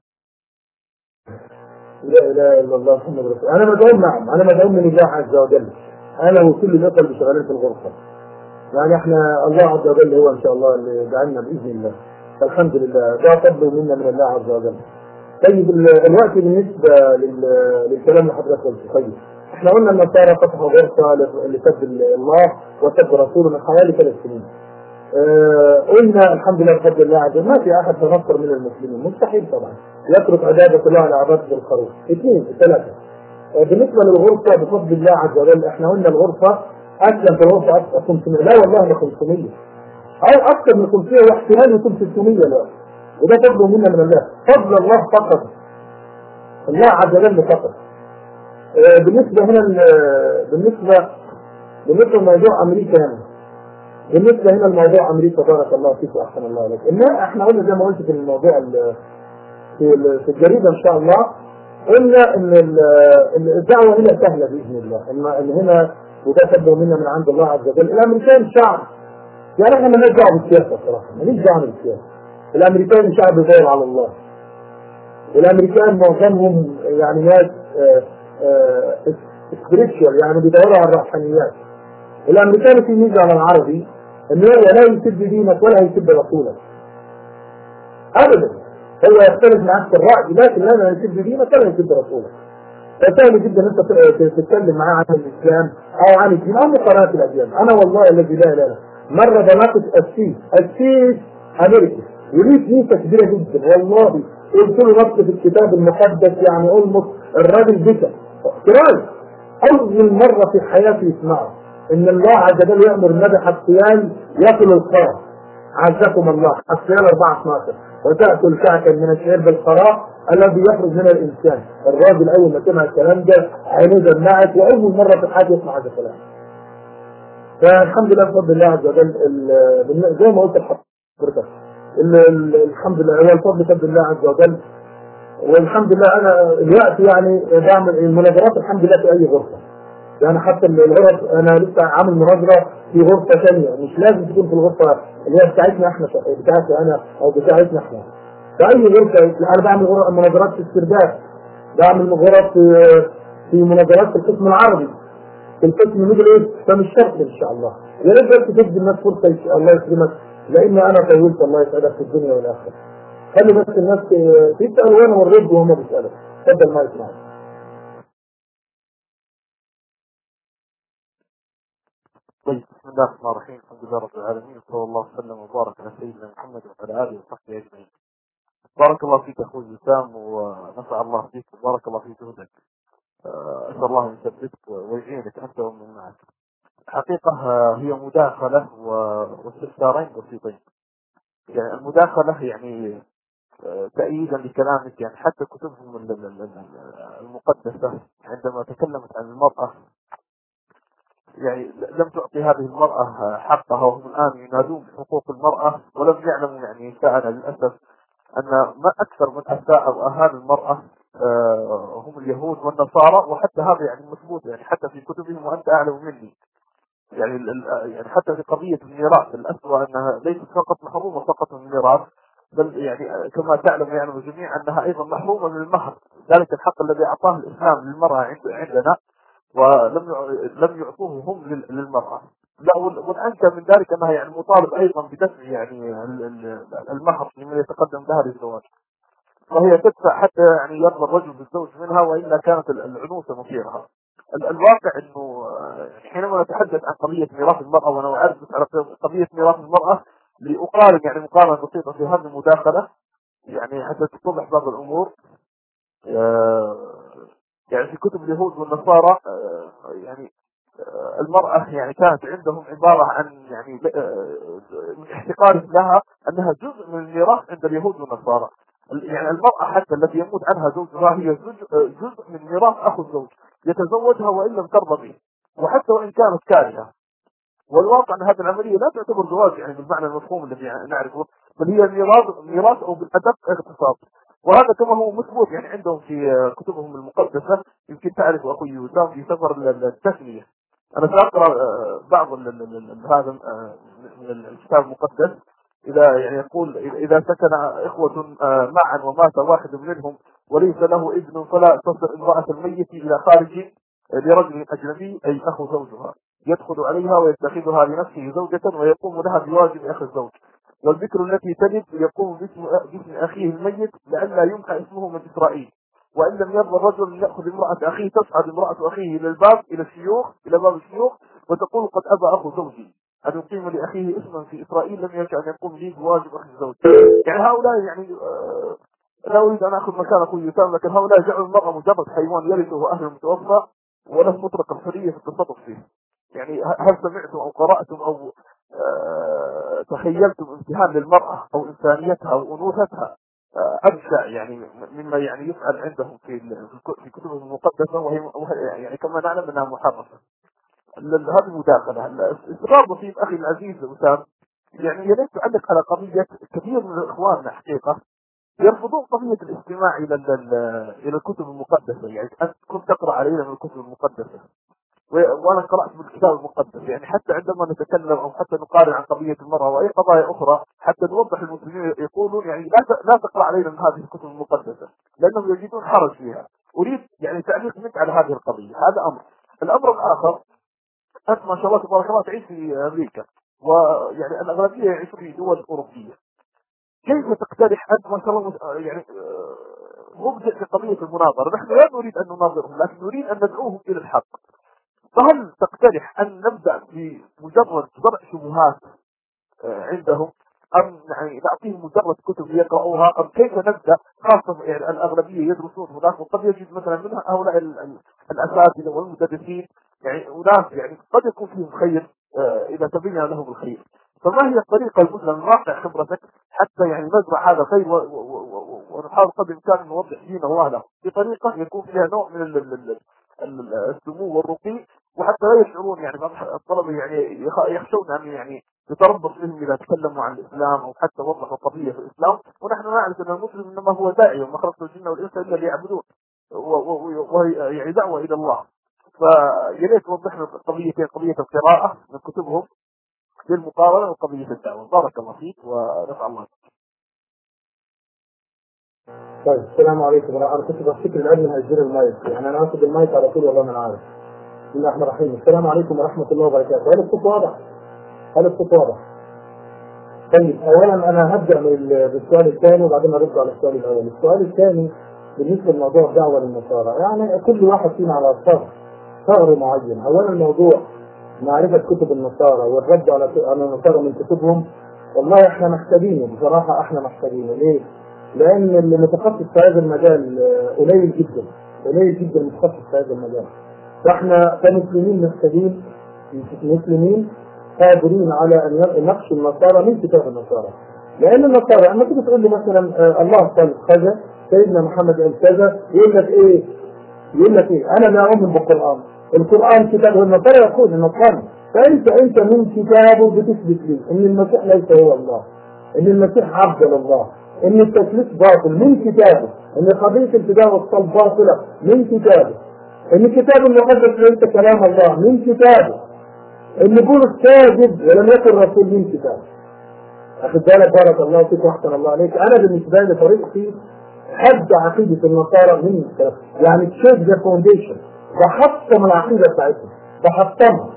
لا اله الا الله محمد رسول الله. انا مدعوم، نعم انا مدعوم من الله عز وجل، انا وكل الاخوه اللي شغالين في الغرفه. يعني احنا الله عز وجل هو ان شاء الله اللي جعلنا باذن الله. الحمد لله ده فضل منا من الله عز وجل. طيب الوقت بالنسبه للكلام اللي حضرتك قلته، طيب احنا قلنا النصارى فتحوا غرفه لسب الله وسب رسوله من حوالي 3 سنين. قلنا الحمد لله بفضل الله عز وجل ما في احد تنصر من المسلمين، مستحيل طبعا يترك عباده الله على عباده الخروف. 2 3. بالنسبه للغرفه بفضل الله عز وجل احنا قلنا الغرفه اسلم في الغرفه 500، لا والله 500 او اكثر من 500 واحتمال يكون 600 الوقت، وده فضل منا من الله، فضل الله فقط، الله عز وجل فقط. بالنسبه هنا بالنسبه لموضوع امريكا هنا، بالنسبه هنا الموضوع امريكا بارك الله فيك واحسن الله عليك. ان احنا قلنا زي ما قلت في الموضوع في الجريده ان شاء الله، قلنا ان الدعوه هنا سهله باذن الله، ان هنا وده فضل منا من عند الله عز وجل. الامريكان شعب يعني احنا مالناش دعوه بالسياسه صراحه، مالناش دعوه بالسياسه. الامريكان شعب يدور على الله. الامريكان معظمهم يعني ناس سبريتشوال، يعني بيدوروا على الروحانيات. الامريكان في ميزه على العربي ان هو لا يسب دينك ولا يسب رسولك ابدا، هو يختلف معك في الراي لكن لا يسب دينك ولا يسب رسولك. فسهل جدا انت تتكلم معاه عن الاسلام او عن الدين او مقارنه الاديان. انا والله الذي لا اله الا مره بناقش السيس امريكا وليه كنيسه كبيره جدا، والله قلت له نص في الكتاب المقدس يعني المص الراجل بكى كمان أول مرة في حياتي يسمعوا إن الله عز وجل يأمر النبي حسيان يأكل الخرا. عزكم الله. حسيان 4:12 وتأكل كعكا من الشعير بالخراء الذي يخرج من الإنسان. الراجل أول ما سمع الكلام ده عينيه دمعت، وأول مرة في حياتي يسمع هذا الكلام. فالحمد لله بفضل الله عز وجل زي ما قلت لحضرتك الحمد لله هو الفضل بفضل الله عز وجل. والحمد لله انا دلوقتي يعني بعمل المناظرات الحمد لله في اي غرفه، يعني حتى الغرف انا لسه عامل مناظره في غرفه ثانيه، مش لازم تكون في الغرفه اللي هي بتاعتنا احنا، بتاعتي انا او بتاعتنا احنا، في اي غرفه. انا بعمل مناظرات في السرداب، بعمل غرف في مناظرات في القسم العربي، في القسم ميدل ايست، فمش شرط ان شاء الله. يا ريت بس تدي الناس فرصه ان شاء الله يكرمك، لان انا طولت الله يسعدك في الدنيا والاخره. خلي بس الناس تسال وانا والرد وهم بيسالوا. اتفضل ما يسمعك. طيب، بسم الله الرحمن الرحيم. الحمد لله رب العالمين، وصلى الله وسلم وبارك على سيدنا محمد وعلى اله وصحبه اجمعين. بارك الله فيك اخوي وسام، ونفع الله فيك، وبارك الله في جهدك. اسال الله ان يثبتك ويعينك انت ومن معك. حقيقه هي مداخله واستفسارين بسيطين. يعني المداخله يعني تأييدا لكلامك، يعني حتى كتبهم المقدسه عندما تكلمت عن المرأة يعني لم تعطي هذه المرأة حقها، وهم الآن ينادون بحقوق المرأة ولم يعلموا يعني فعلا للأسف أن ما أكثر من أساء وأهان المرأة هم اليهود والنصارى. وحتى هذا يعني مثبوت يعني حتى في كتبهم، وأنت أعلم مني. يعني يعني حتى في قضية الميراث الأسوأ أنها ليست فقط محرومة فقط من الميراث، بل يعني كما تعلم يعني الجميع أنها أيضا محرومة من المهر، ذلك الحق الذي أعطاه الإسلام للمرأة عندنا، ولم يعطوه هم للمرأة. لا، والأنكى من ذلك أنها يعني مطالب أيضا بدفع يعني المهر لمن يتقدم لها للزواج، فهي تدفع حتى يعني يرضى الرجل بالزوج منها، وإلا كانت العنوسة مصيرها. الواقع أنه حينما نتحدث عن قضية ميراث المرأة، وأنا أعرف على قضية ميراث المرأة لأقارن يعني مقارنة بسيطة في هذه المداخلة، يعني حتى تتضح بعض الأمور. يعني في كتب اليهود والنصارى يعني المرأة يعني كانت عندهم عبارة عن يعني من احتقار لها أنها جزء من الميراث عند اليهود والنصارى. يعني المرأة حتى التي يموت عنها زوجها هي جزء من ميراث أخو الزوج، يتزوجها وإن لم ترضى به، وحتى وإن كانت كارهة. والواقع أن هذه العملية لا تعتبر زواج يعني بالمعنى المفهوم الذي نعرفه، بل هي ميراث أو بالأدق اغتصاب. وهذا كما هو مثبوت يعني عندهم في كتبهم المقدسة. يمكن تعرف أخوي وسام في سفر التسمية. أنا سأقرأ بعض هذا من الكتاب المقدس. إذا يعني يقول: إذا سكن إخوة معا ومات واحد منهم وليس له ابن، فلا تصل امرأة الميت إلى خارج لرجل أجنبي، أي أخو زوجها، يدخل عليها ويتخذها لنفسه زوجة ويقوم لها بواجب أخي الزوج. والذكر التي تلد يقوم باسم أخيه الميت لئلا يمحى اسمه من إسرائيل. وإن لم يرضى الرجل أن يأخذ امرأة أخيه، تصعد امرأة أخيه إلى الباب، إلى باب الشيوخ، وتقول: قد أبى أخو زوجي أن يقيم لأخيه اسما في إسرائيل، لم يشأ أن يقوم لي بواجب أخي الزوج. يعني هؤلاء يعني لا أريد أن أخذ مكان أخوي يسام، لكن هؤلاء جعلوا المرأة مجرد حيوان يرثه أهل المتوفى، وله مطلق الحرية في التصرف فيه. يعني هل سمعتم أو قرأتم أو تخيلتم امتهان للمرأة أو إنسانيتها أو أنوثتها أبشع يعني مما يعني يفعل عندهم في كتبهم المقدسة، وهي يعني كما نعلم أنها محرفة. هذه مداخلة. استقرار بسيط أخي العزيز وسام، يعني يليق تعلق على قضية كثير من إخواننا حقيقة يرفضون قضية الاستماع إلى الكتب المقدسة. يعني أنت كنت تقرأ علينا من الكتب المقدسة، وأنا قرأت بالكتاب المقدس. يعني حتى عندما نتكلم أو حتى نقارن عن قضية المرأة وأي قضايا أخرى، حتى نوضح المسلمين يقولون يعني لا تقرأ علينا من هذه الكتب المقدسة، لأنهم يجدون حرج فيها. أريد يعني تعليق منك على هذه القضية. هذا أمر. الأمر الآخر: أنت ما شاء الله تبارك الله تعيش في أمريكا، ويعني الأغلبية يعيشون في دول أوروبية. كيف تقترح أنت ما شاء الله يعني مبدع في قضية المناظرة؟ نحن لا نريد أن نناظرهم، لكن نريد أن ندعوهم إلى الحق. فهل تقترح أن نبدأ بمجرد زرع شبهات عندهم، أم يعني نعطيهم مجرد كتب يقرأوها، أم كيف نبدأ؟ خاصة يعني الأغلبية يدرسون هناك، وقد يجد مثلا منها هؤلاء الاساتذه والمدرسين يعني اناس يعني قد يكون فيهم خير اذا تبين لهم الخير. فما هي الطريقه المثلى من واقع خبرتك حتى يعني نزرع هذا الخير ونحاول قدر الامكان نوضح دين الله له بطريقه يكون فيها نوع من السمو والرقي، وحتى لا يشعرون يعني بعض الطلبه يعني يخشون ان يعني يتربص بهم اذا تكلموا عن الاسلام او حتى وضحوا قضيه في الاسلام، ونحن نعرف ان المسلم انما هو داعي وما خلقت الجن والانس الا ليعبدون، وهي يعني دعوه الى الله. فيا ريت توضح لنا قضيتين، قضيه القراءه من كتبهم للمقارنه وقضيه الدعوه. بارك الله فيك ونفع الله. طيب السلام عليكم. انا كنت بفتكر الان هاجر المايك، يعني انا اخذ المايك على طول والله ما انا عارف. بسم الله الرحمن الرحيم. السلام عليكم ورحمه الله وبركاته. هل الصوت واضح؟ هل الصوت واضح؟ طيب اولا انا هبدا بالسؤال الثاني وبعدين ارد على السؤال الاول. السؤال الثاني بالنسبه لموضوع الدعوه للنصارى، يعني كل واحد فينا على ثغر معين. اولا موضوع معرفه كتب النصارى والرد على النصارى من كتبهم، والله احنا محتاجينه بصراحه، احنا محتاجينه. ليه؟ لان اللي متخصص في هذا المجال قليل جدا، قليل جدا متخصص في هذا المجال. فاحنا كمسلمين محتاجين، مسلمين قادرين على ان نقش النصارى من كتاب النصارى. لان النصارى لما تيجي تقول لي مثلا الله قال كذا، سيدنا محمد قال كذا، يقول لك ايه؟ يقول لك ايه؟ انا لا اؤمن بالقران، القران كتابه، النصارى يقول النصارى. فانت من كتابه بتثبت لي ان المسيح ليس هو الله، ان المسيح عبد الله، ان التثليث باطل من كتابه، ان قضيه الفداء والصلب باطله من كتابه، ان الكتاب المقدس ليس كلام الله من كتابه، ان بولس كاذب ولم يكن رسول من كتابه. اخد بالك؟ بارك الله فيك واحسن الله عليك. انا بالنسبه لي طريقتي حد عقيده النصارى من الكتاب، يعني تشيك ذا فاونديشن، بحطم العقيده بتاعتهم، بحطمها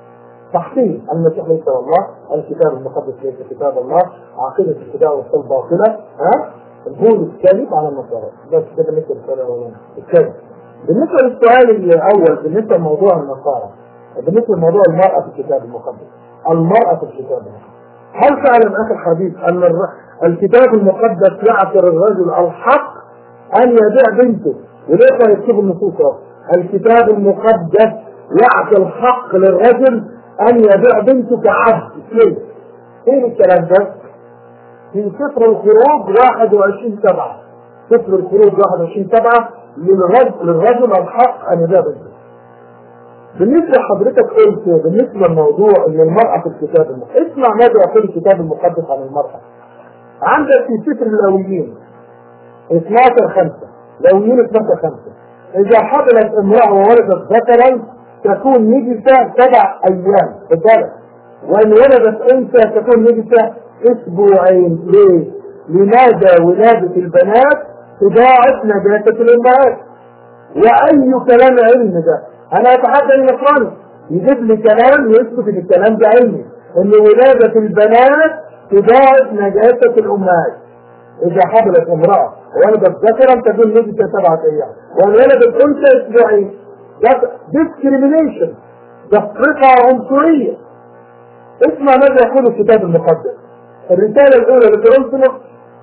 تحقيق المسيح ليس الله، الكتاب المقدس ليس كتاب الله، عقيده الفداء والصلب باطله، بولس كاذب على النصارى. بس كده مثل الكلام. بالنسبه للسؤال الاول، بالنسبه لموضوع النصارى، بالنسبه لموضوع المراه في الكتاب المقدس، المراه في الكتاب المقدس، هل فعلا اخي الحديث ان الكتاب المقدس يعطر الرجل الحق ان يبيع بنته؟ وليس يكتبوا النصوص الكتاب المقدس يعطي الحق للرجل ان يبيع بنته كعبد. ليه؟ فين الكلام ده؟ في سفر الخروج 21/7. سفر الخروج 21/7 للرجل الحق ان يبيع بنته. بالنسبه لحضرتك قلت بالنسبه للموضوع ان المراه في الكتاب المقدس، اسمع ماذا يقول الكتاب المقدس عن المراه. عندك في سفر اللاويين 12/5، لاويين 12/5، اذا حضرت امراه وولدت ذكرا تكون نجسه 7 ايام، بالك، وان ولدت انثى تكون نجسه اسبوعين. ليه؟ لماذا ولادة البنات تضاعف نجاسة الامهات؟ واي كلام علمي ده؟ انا اتحدى النصراني يجيب لي كلام يثبت ان الكلام ده علمي، ان ولادة البنات تضاعف نجاسة الامهات. اذا حضرت امرأة ولدت ذكرا تكون نجسة 7 ايام، وان ولدت انثى اسبوعين. discrimination، تفرقة عنصرية. اسمع ماذا يقول الكتاب المقدس. الرسالة الأولى لكورنثوس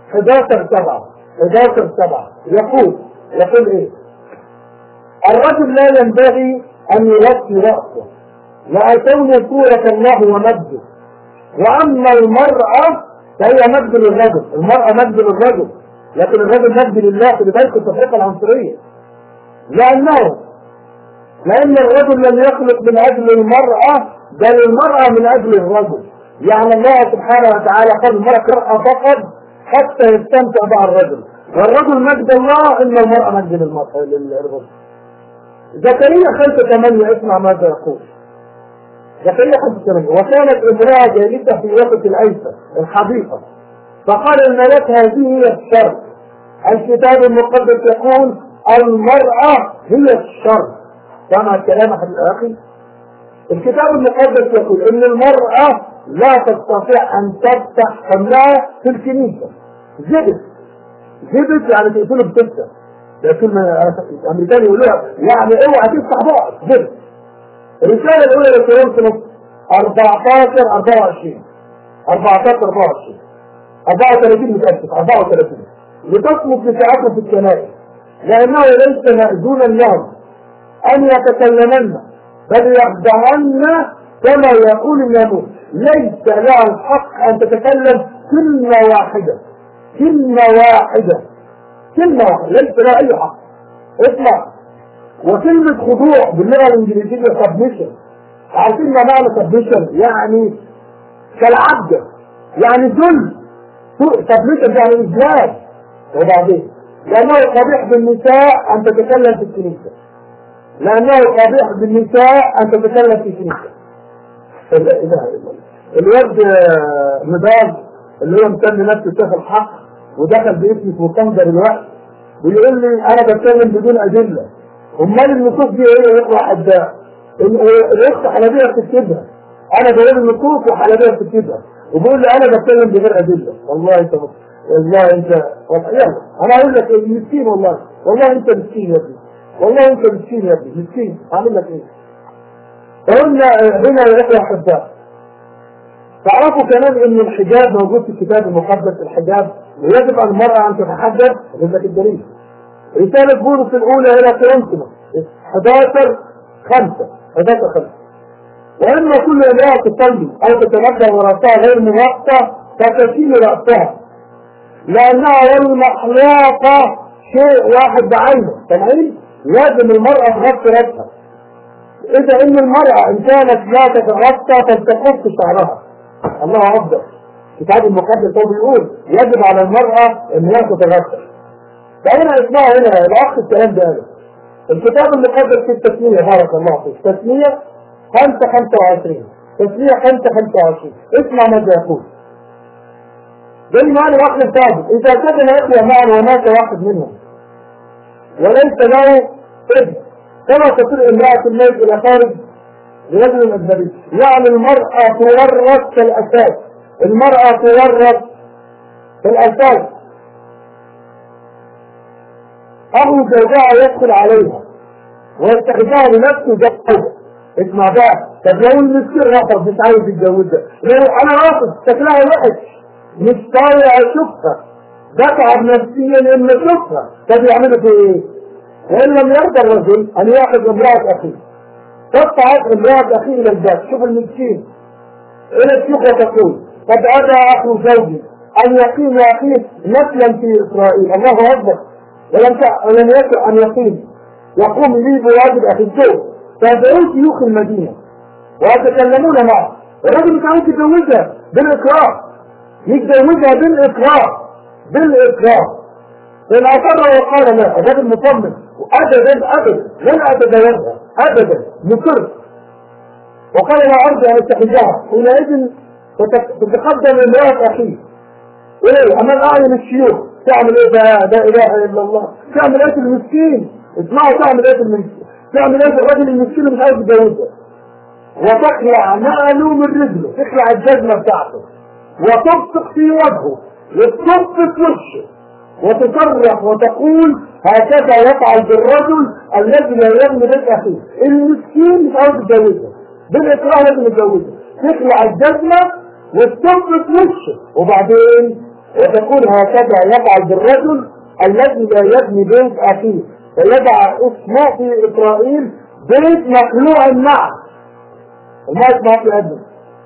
11/7 يقول إيه؟ الرجل لا ينبغي أن يغطي رأسه لأتون صورة الله ومجده، وأما المرأة فهي مجد للرجل. المرأة مجد للرجل، لكن الرجل مجد لله. في بداية التفرقة العنصرية، لأن الرجل لم يخلق من أجل المرأة، بل المرأة من أجل الرجل. يعني الله سبحانه وتعالى قال المرأة فقط حتى يستمتع بها الرجل، والرجل مجد الله، إن المرأة مجد للرجل. زكريا 5:8 اسمع ماذا يقول. زكريا 5:8 وكانت امرأة جالسة في وسط الأيسر الحديقة فقال الملاك هذه هي الشر. الكتاب المقدس يقول المرأة هي الشر. سمع الكلام أخي؟ الكتاب المقدس يقول ان المرأة لا تستطيع ان تفتح فمها في الكنيسة. زبط يعني تقتله بتفتح، لكن الامريكان يقولوها يعني اوعى تفتح بقى زبط. الرسالة الاولى لكورنثوس 14/24 34 متأسف 34 لتصمت نساءكم في الكنائس لانه ليس مأذونا لهم أن يتكلمن بل يخدعن كما يقول الناموس. ليس لها الحق أن تتكلم كلمة واحدة، كلمة واحدة، كلمة واحدة، ليس لها أي حق. اسمع، وكلمة خضوع باللغة الإنجليزية submission، عارفين ما معنى submission؟ يعني كالعبد، يعني ذل. submission يعني إذلال. وبعدين لأنه قبيح بالنساء أن تتكلم في الكنيسة، لأنه قبيح بالنساء أن تتكلم في الكنيسة. لا إله إلا الله. الواد مداد اللي هو مسمي نفسه شيخ الحق ودخل باسمي في مستنجر الوقت بيقول لي أنا بتكلم بدون أدلة. أمال النصوص دي إيه؟ يطلع أداء. الأخت حلبية بتكتبها، أنا بقول النصوص وحلبية بتكتبها، وبيقول لي أنا بتكلم بغير أدلة. والله أنت يلا أنا أقول لك إيه؟ مسكين والله، والله أنت مسكين يا ابني، والله أنت مسكين يا ابني، مسكين. أعمل لك إيه؟ قلنا هنا يا إخوة أحباء، تعرفوا كمان إن الحجاب موجود في الكتاب المقدس. الحجاب ويجب على المرأة أن تتحجب. أجيب لك الدليل. رسالة بولس الأولى إلى كورنثوس 11:5 وإما كل امرأة تصلي أو تتنبه ورأسها غير مغطى فتشيل رأسها، لأنها والمحلاقة شيء واحد بعينه. تمام؟ لازم المرأة تغطي رأسها. إذا إن المرأة إن كانت لا تتغطى فلتقص شعرها. الله أفضل. الكتاب المقدس هو بيقول يجب على المرأة إن لا تتغطى. فهنا اسمعوا هنا الأخ الكلام ده قاله. الكتاب المقدس في التسمية، بارك الله فيك، تسمية 5:25، تسمية 5:25. اسمع ماذا يقول. بالمعنى الأخ الثابت، إذا سكن إخوة معا ومات واحد منهم وليس له ابن كما تصير امرأة الميت إلى خارج لرجل أجنبي، يعني المرأة تورث كالأساس. المرأة تورث كالأساس. أخو زوجها يدخل عليها ويتخذها لنفسه جوزها. اسمع بقى، طب لو المسكين رفض مش عايز يتجوزها، لو أنا رافض شكلها وحش مش طايق أشوفها، بتعب نفسيا إن أشوفها، طب يعملوا في إيه؟ وإن لم يرضى الرجل أن يأخذ امرأة أخيه، تقطع امرأة أخيه إلى الباب. شوف المسكين إلى الشيخ وتقول قد أدى أخو زوجي أن يقيم أخيه نسلا في إسرائيل. الله أكبر. ولم يكن أن يقوم لي بواجب أخي الزوج. فدعوا شيوخ المدينة ويتكلمون معه. الرجل مش عاوز يتجوزها بالإكراه، يتجوزها بالإكراه. لأن أصر وقال لا، الرجل مصمم أبدا لن أتجوزها أبدا، مصر وقال لا أرجو أن أتحجها. حينئذ تتقدم امرأة أخيه إيه أمام أعين الشيوخ. تعمل إيه بقى؟ لا إله إلا الله. تعمل إيه المسكين؟ اسمعوا، تعمل إيه المسكين؟ تعمل إيه الرجل المسكين اللي مش عايز يتجوزها؟ وتخلع نقله من رجله، تخلع الجزمة بتاعته وتبصق في وجهه وتصفق وشه وتصرخ وتقول هكذا يفعل بالرجل الذي لا يبني بيت أخيه. المسكين مش عايز يتجوزها، بالإكراه لازم يتجوزها. تخلع الجزمة وتصفق وشه وبعدين وتقول هكذا يفعل بالرجل الذي لا يبني بيت أخيه، فيدع اسمه في إسرائيل بيت مخلوع النعم. الناس ما في أدنى.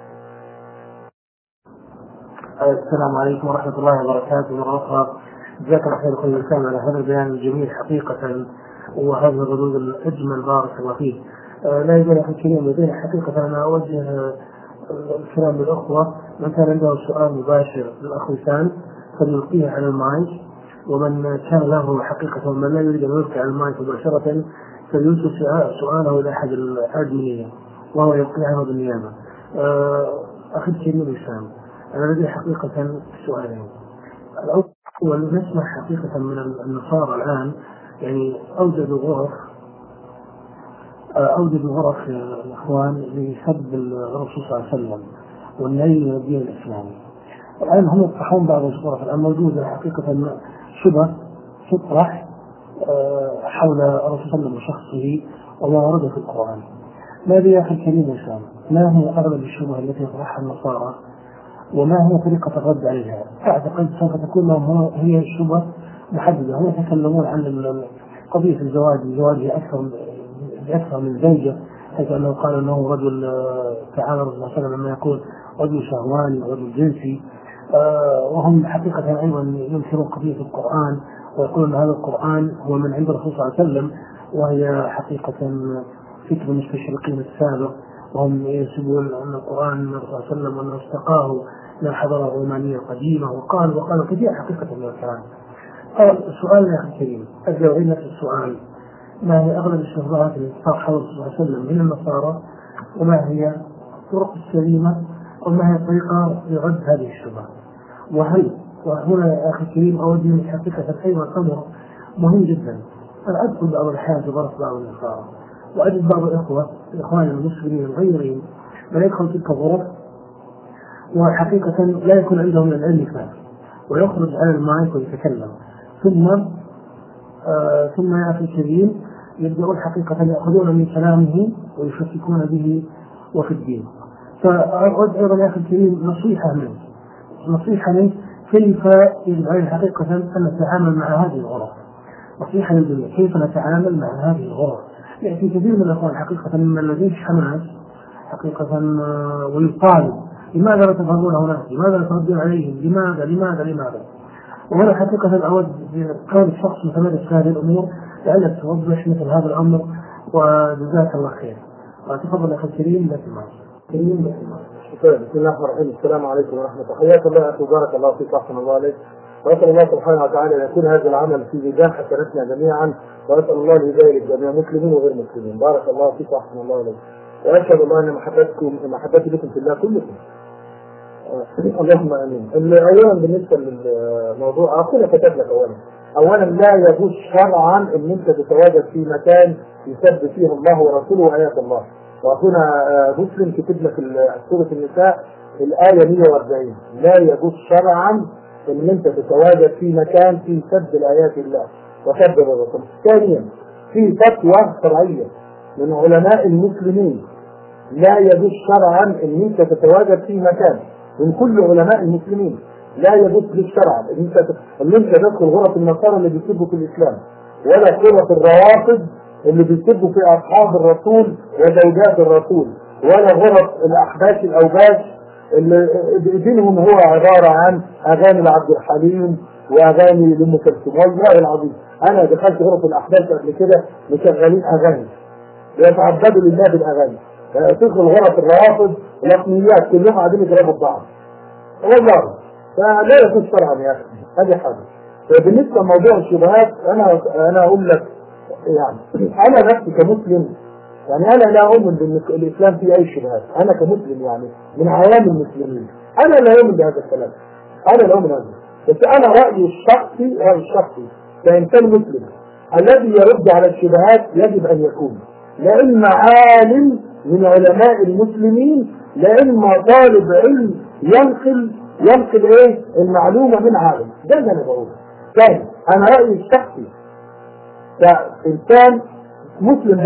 السلام عليكم ورحمة الله وبركاته. مرة أخرى جزاك الله خير أخوي وسام على هذا البيان الجميل حقيقة، وهذا الردود الأجمل بارك الله فيه. لا يزال أخي الكريم لدينا حقيقة أنا أوجه الكلام للأخوة، من كان عنده سؤال مباشر للأخ وسام فليلقيه على المايك، ومن كان له حقيقة ومن لا يريد أن يلقي على المايك مباشرة فليرسل سؤاله إلى أحد الأدمنية وهو يلقي عنه بالنيابة. أخي الكريم وسام، أنا لدي حقيقة سؤالين. الأول نسمع حقيقة من النصارى الآن يعني أوجدوا غرف يا الإخوان لسب الرسول صلى الله عليه وسلم والنهي من الدين الإسلامي. الآن هم يطرحون بعض الغرف الآن موجودة حقيقة شبه تطرح حول الرسول صلى الله عليه وسلم وشخصه وما ورد في القرآن. ماذا يا أخي الكريم وسام، ما هي أغلب الشبه التي يطرحها النصارى وما هي طريقة الرد عليها؟ أعتقد سوف تكون هي الشبه محددة. هم يتكلمون عن قضية الزواج هي أكثر بأكثر من زوجة، حيث أنه قال أنه رجل تعالى رسول الله صلى الله عليه وسلم لما يقول رجل شهواني ورجل جنسي. وهم حقيقة أيضا ينكرون قضية القرآن ويقولون أن هذا القرآن هو من عند الرسول صلى الله عليه وسلم، وهي حقيقة فكر المستشرقين السابق، وهم ينسبون أن القرآن من الرسول صلى الله عليه وسلم وأنه استقاه من حضارة رومانية قديمة، وقالوا كثير حقيقة من الكلام. السؤال يا أخي الكريم، أرجع إلى نفس السؤال: ما هي أغلب الشبهات التي تطرح حول الرسول صلى الله عليه وسلم من النصارى، وما هي الطرق السليمة، وما هي الطريقة لرد هذه الشبهات؟ وهنا يا أخي الكريم أود منك حقيقة أيضا أمر مهم جدا. أنا أدخل بعض الأحيان في غرف بعض النصارى وأجد بعض إخواننا المسلمين الغيرين من يدخل تلك الغرف وحقيقة لا يكون عندهم من العلم كافي، ويخرج على المايك ويتكلم، ثم يا أخي الكريم يبدأون حقيقة يأخذون من كلامه ويشككون به وفي الدين. فأود أيضا يا أخي الكريم نصيحة منك كيف يجب علينا حقيقة أن نتعامل مع هذه الغرف، نصيحة للجميع كيف نتعامل مع هذه الغرف. يأتي كثير من الأخوان حقيقة ممن لديه حماس حقيقة ويقال لماذا لا تفهمون هناك، لماذا لا تردون عليهم، لماذا. وهنا حقيقة أود كون شخص متمرس هذه الأمور لعلك توضح مثل هذا الأمر، وجزاك الله خير. وتفضل أخي الكريم لك الماء. شكرا. بسم الله الرحمن الرحيم. السلام عليكم ورحمة الله. حياك الله أخي، بارك الله فيك، أحسن الله عليك. وأسأل الله سبحانه وتعالى أن يكون هذا العمل في ميزان حسناتنا جميعا، وأسأل الله الهداية للجميع مسلمين وغير مسلمين. بارك الله فيك، أحسن الله عليك. وأشهد الله أن محبتي لكم في الله كلكم. اللهم امين. اولا بالنسبه للموضوع اخونا كتب لك اولا لا يجوز شرعا ان انت تتواجد في مكان يسب فيه الله ورسوله وايات الله. واخونا مسلم كتب لك سوره النساء الايه 140 لا يجوز شرعا ان انت تتواجد في مكان فيه سب الايات الله وسب الرسول. ثانيا في فتوى شرعيه من علماء المسلمين لا يجوز شرعا ان انت تتواجد في مكان من كل علماء المسلمين لا يجوز للشرع ان انت تدخل غرف النصارى اللي بيسبوا في الاسلام، ولا غرف الروافض اللي بيسبوا في اصحاب الرسول وزوجات الرسول، ولا غرف الاحباش الاوباش اللي دينهم هو عباره عن اغاني لعبد الحليم واغاني لام كلثوم. والله العظيم انا دخلت غرف الاحباش قبل كده مشغلين اغاني يتعبدوا لله بالاغاني. تدخل غرف الروافض رسميات كلهم قاعدين يضربوا بعض والله، فلا يكون شرعا يا اخي. هذه حاجه. بالنسبه لموضوع الشبهات انا اقول لك يعني انا نفسي كمسلم يعني انا لا اؤمن بان الاسلام فيه اي شبهات. انا كمسلم يعني من عوام المسلمين انا لا اؤمن بهذا الكلام، انا لا اؤمن بهذا. بس انا رايي الشخصي كانسان مسلم الذي يرد على الشبهات يجب ان يكون لا اما عالم من علماء المسلمين، لا اما طالب علم ينقل المعلومه من عالم. ده اللي انا بقوله. ثاني انا رايي الشخصي كإنسان مسلم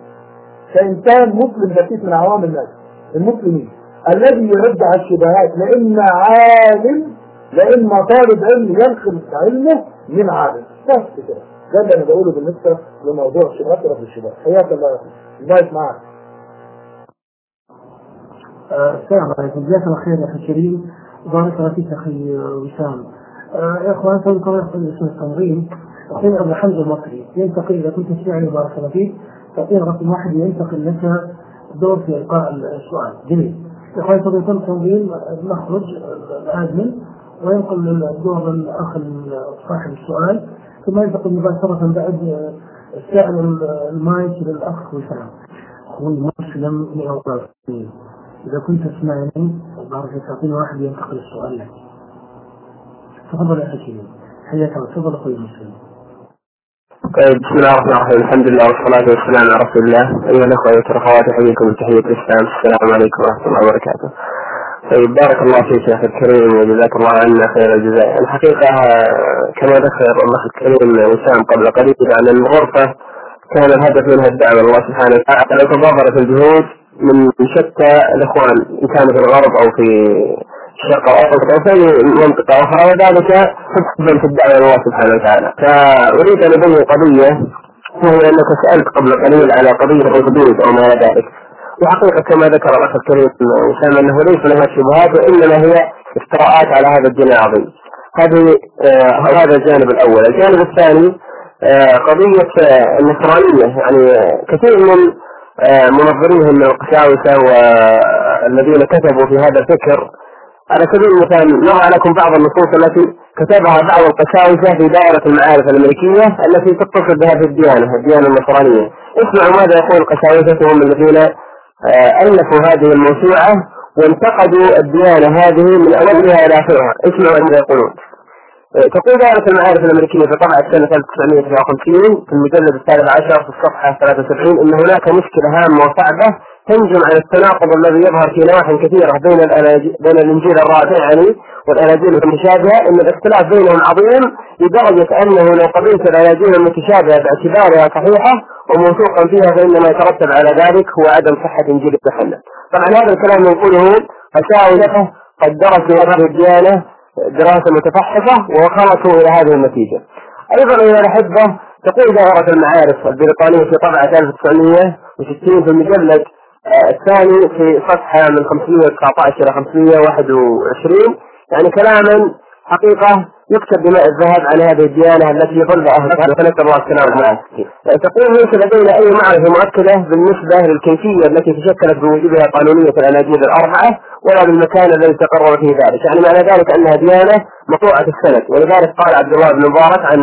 بسيط من عوام الناس المسلمين الذي يرد على الشبهات لا اما عالم لا اما طالب علم ينقل علمه من عالم. بس كده. ده اللي انا بقوله بالنسبه لموضوع الشبهات ورد الشبهات. حياك الله يا اخي. بايت معاك. السلام عليكم. جزاك الله خير يا اخي الكريم، بارك الله فيك اخي وسام. يا اخوان توكم يحصل اسم التنظيم اخينا ابو حمزه المصري ينتقل اذا كنت تسمعني بارك الله فيك تعطينا رقم واحد ينتقل لك دور في القاء السؤال. جميل يا اخوان توكم التنظيم نخرج الادمن وينقل الدور للاخ صاحب السؤال، ثم ينتقل مباشره بعد سائل المايك للاخ وسام. اخوي مسلم من اوقات إذا كنت تسمعني بارك تعطيني واحد ينتقل السؤال لك. تفضل يا أخي. حياك الله. تفضل أخوي المسلم. بسم الله الرحمن الرحيم. الحمد لله والصلاة والسلام على رسول الله. أيها الأخوة والأخوات أحييكم بتحية الإسلام. السلام عليكم ورحمة الله وبركاته. طيب بارك الله فيك يا أخي الكريم وجزاك الله عنا خير الجزاء. الحقيقة كما ذكر الأخ الكريم وسام قبل قليل عن الغرفة كان الهدف منها الدعوة إلى الله سبحانه وتعالى، وتضافرت الجهود من شتى الإخوان إن كان في الغرب أو في الشرق الأوسط أو في منطقة أخرى، وذلك حبا في الدعوة إلى الله سبحانه وتعالى. فأريد أن أبين قضية وهي أنك سألت قبل قليل على قضية الحدود أو ما إلى ذلك. وحقيقة كما ذكر الأخ الكريم وسام أنه ليس لها شبهات وإنما هي افتراءات على هذا الدين العظيم. هذا الجانب الأول. الجانب الثاني قضية النصرانية، يعني كثير من منظريهم من القساوسة والذين كتبوا في هذا الفكر، على سبيل المثال نضع لكم بعض النصوص التي كتبها بعض القساوسة في دائرة المعارف الأمريكية التي تتصل بهذه الديانة النصرانية. اسمعوا ماذا يقول القساوسة هم الذين ألفوا هذه الموسوعة وانتقدوا الديانة هذه من أولها إلى آخرها. اسمعوا ماذا يقولون. تقول دائرة المعارف الأمريكية في طبعة سنة 1953 في المجلد 13 في الصفحة 73 إن هناك مشكلة هامة وصعبة تنجم عن التناقض الذي يظهر في نواحي كثيرة بين الإنجيل الرابع يعني والأناجيل المتشابهة، إن الاختلاف بينهم عظيم لدرجة أنه لو قبلت الأناجيل المتشابهة باعتبارها صحيحة وموثوقا فيها فإن ما يترتب على ذلك هو عدم صحة إنجيل يوحنا. طبعا هذا الكلام يقوله قساوسة قد درسوا هذه الديانة دراسة متفحصة وخلصوا إلى هذه النتيجة. أيضا أيها الأحبة، تقول دائرة المعارف البريطانية في طبعة 1960 في المجلد الثاني في صفحة من 519 إلى 521 يعني كلاما حقيقة يكتب بماء الذهب عن هذه الديانة التي ظل أهلها ونسأل الله السلامة معه. تقول ليس لدينا أي معرفة مؤكدة بالنسبة للكيفية التي تشكلت بوجودها قانونية الأناجيل الأربعة ولا بالمكان الذي تقرر فيه ذلك، يعني معنى ذلك أنها ديانة مقطوعة السند. ولذلك قال عبد الله بن مبارك عن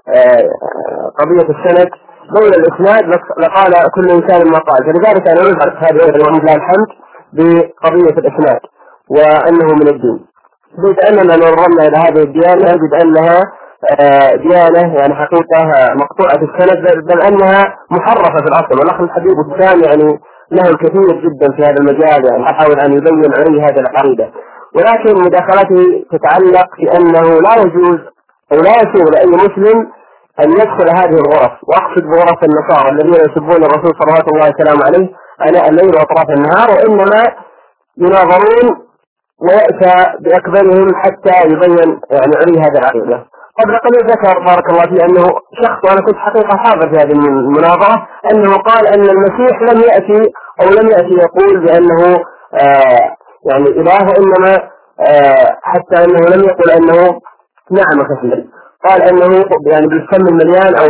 قضية السند لولا الإسناد لقال كل إنسان ما قال. فلذلك أنا أعرف هذه ولله الحمد بقضية الإسناد وأنه من الدين. بيد أننا نظرنا إلى هذه الديانة نجد أنها ديانة يعني حقيقة مقطوعة السند، بل أنها محرفة في الأصل. والأخ الحبيب الثاني يعني له الكثير جدا في هذا المجال، يعني أحاول أن يبين عليه هذا العقيدة، ولكن مداخلته تتعلق في أنه لا يجوز أو لا يسوغ لأي مسلم أن يدخل هذه الغرف، وأقصد بغرف النصارى الذين يسبون الرسول صلى الله عليه وسلم عليه آناء الليل وأطراف النهار، وإنما يناظرون ويأتى بأكبرهم حتى يبين يعني عليه هذا العقيدة. قبل قليل ذكر بارك الله فيه أنه شخص، وأنا كنت حقيقة حاضر في هذه المناظرة، أنه قال أن المسيح لم يأتي أو لم يأتي يقول بأنه يعني إله، إنما حتى أنه لم يقل أنه نعم كثير، قال أنه يعني بالفم المليان أو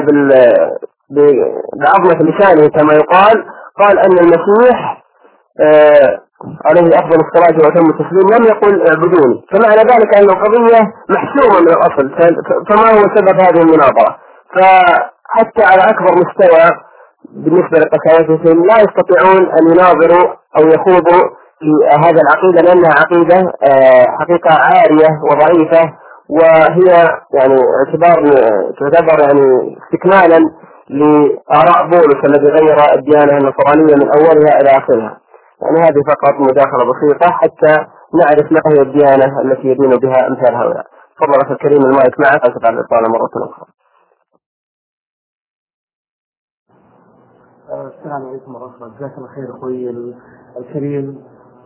بعظمة لسانه كما يقال، قال أن المسيح عليه أفضل الصلاة وأتم التسليم لم يقل اعبدوني. فمعنى ذلك أن القضية محسومة من الأصل. فما هو سبب هذه المناظرة؟ فحتى على أكبر مستوى بالنسبة لقساوسهم لا يستطيعون أن يناظروا أو يخوضوا في هذا العقيدة، لأنها عقيدة حقيقة عارية وضعيفة، وهي يعني تعتبر يعني استكمالا لآراء بولس الذي غير الديانة النصرانية من أولها إلى آخرها. يعني هذه فقط مداخلة بسيطة حتى نعرف ما هي الديانة التي يدين بها أمثال هؤلاء. تفضل أخي الكريم، المايك معك. أسف على الإطالة مرة أخرى. السلام عليكم ورحمة الله. جزاك الله خير أخوي الكريم.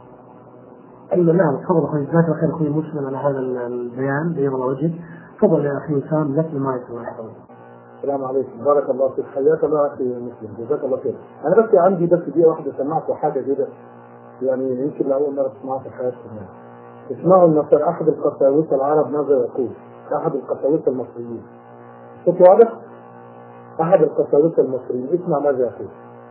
نعم تفضل أخوي. جزاك الله خير أخوي مسلم على هذا البيان بيض الله وجهك. تفضل يا أخي وسام، لك المايك. السلام عليكم، بارك الله فيك، حياك الله أخي مسلم، جزاك الله خير. أنا بس عندي دقيقة واحدة سمعت حاجة كده يعني يمكن لأول مرة سمعت في حياتي. اسمعوا النصر أحد القساوسة العرب ماذا يقول، أحد القساوسة المصريين. صوت واضح؟ أحد القساوسة المصريين، اسمع ماذا يقول.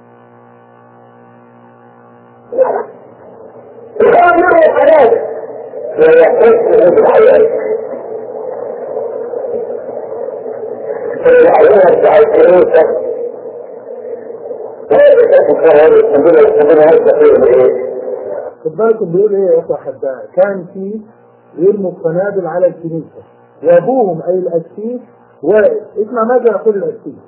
خد بالكم بيقول ايه يا اخوة حباء، كان في يرموا القنابل على الكنيسة وابوهم اي الاسيس واقف. اسمع ماذا يقول الاسيس.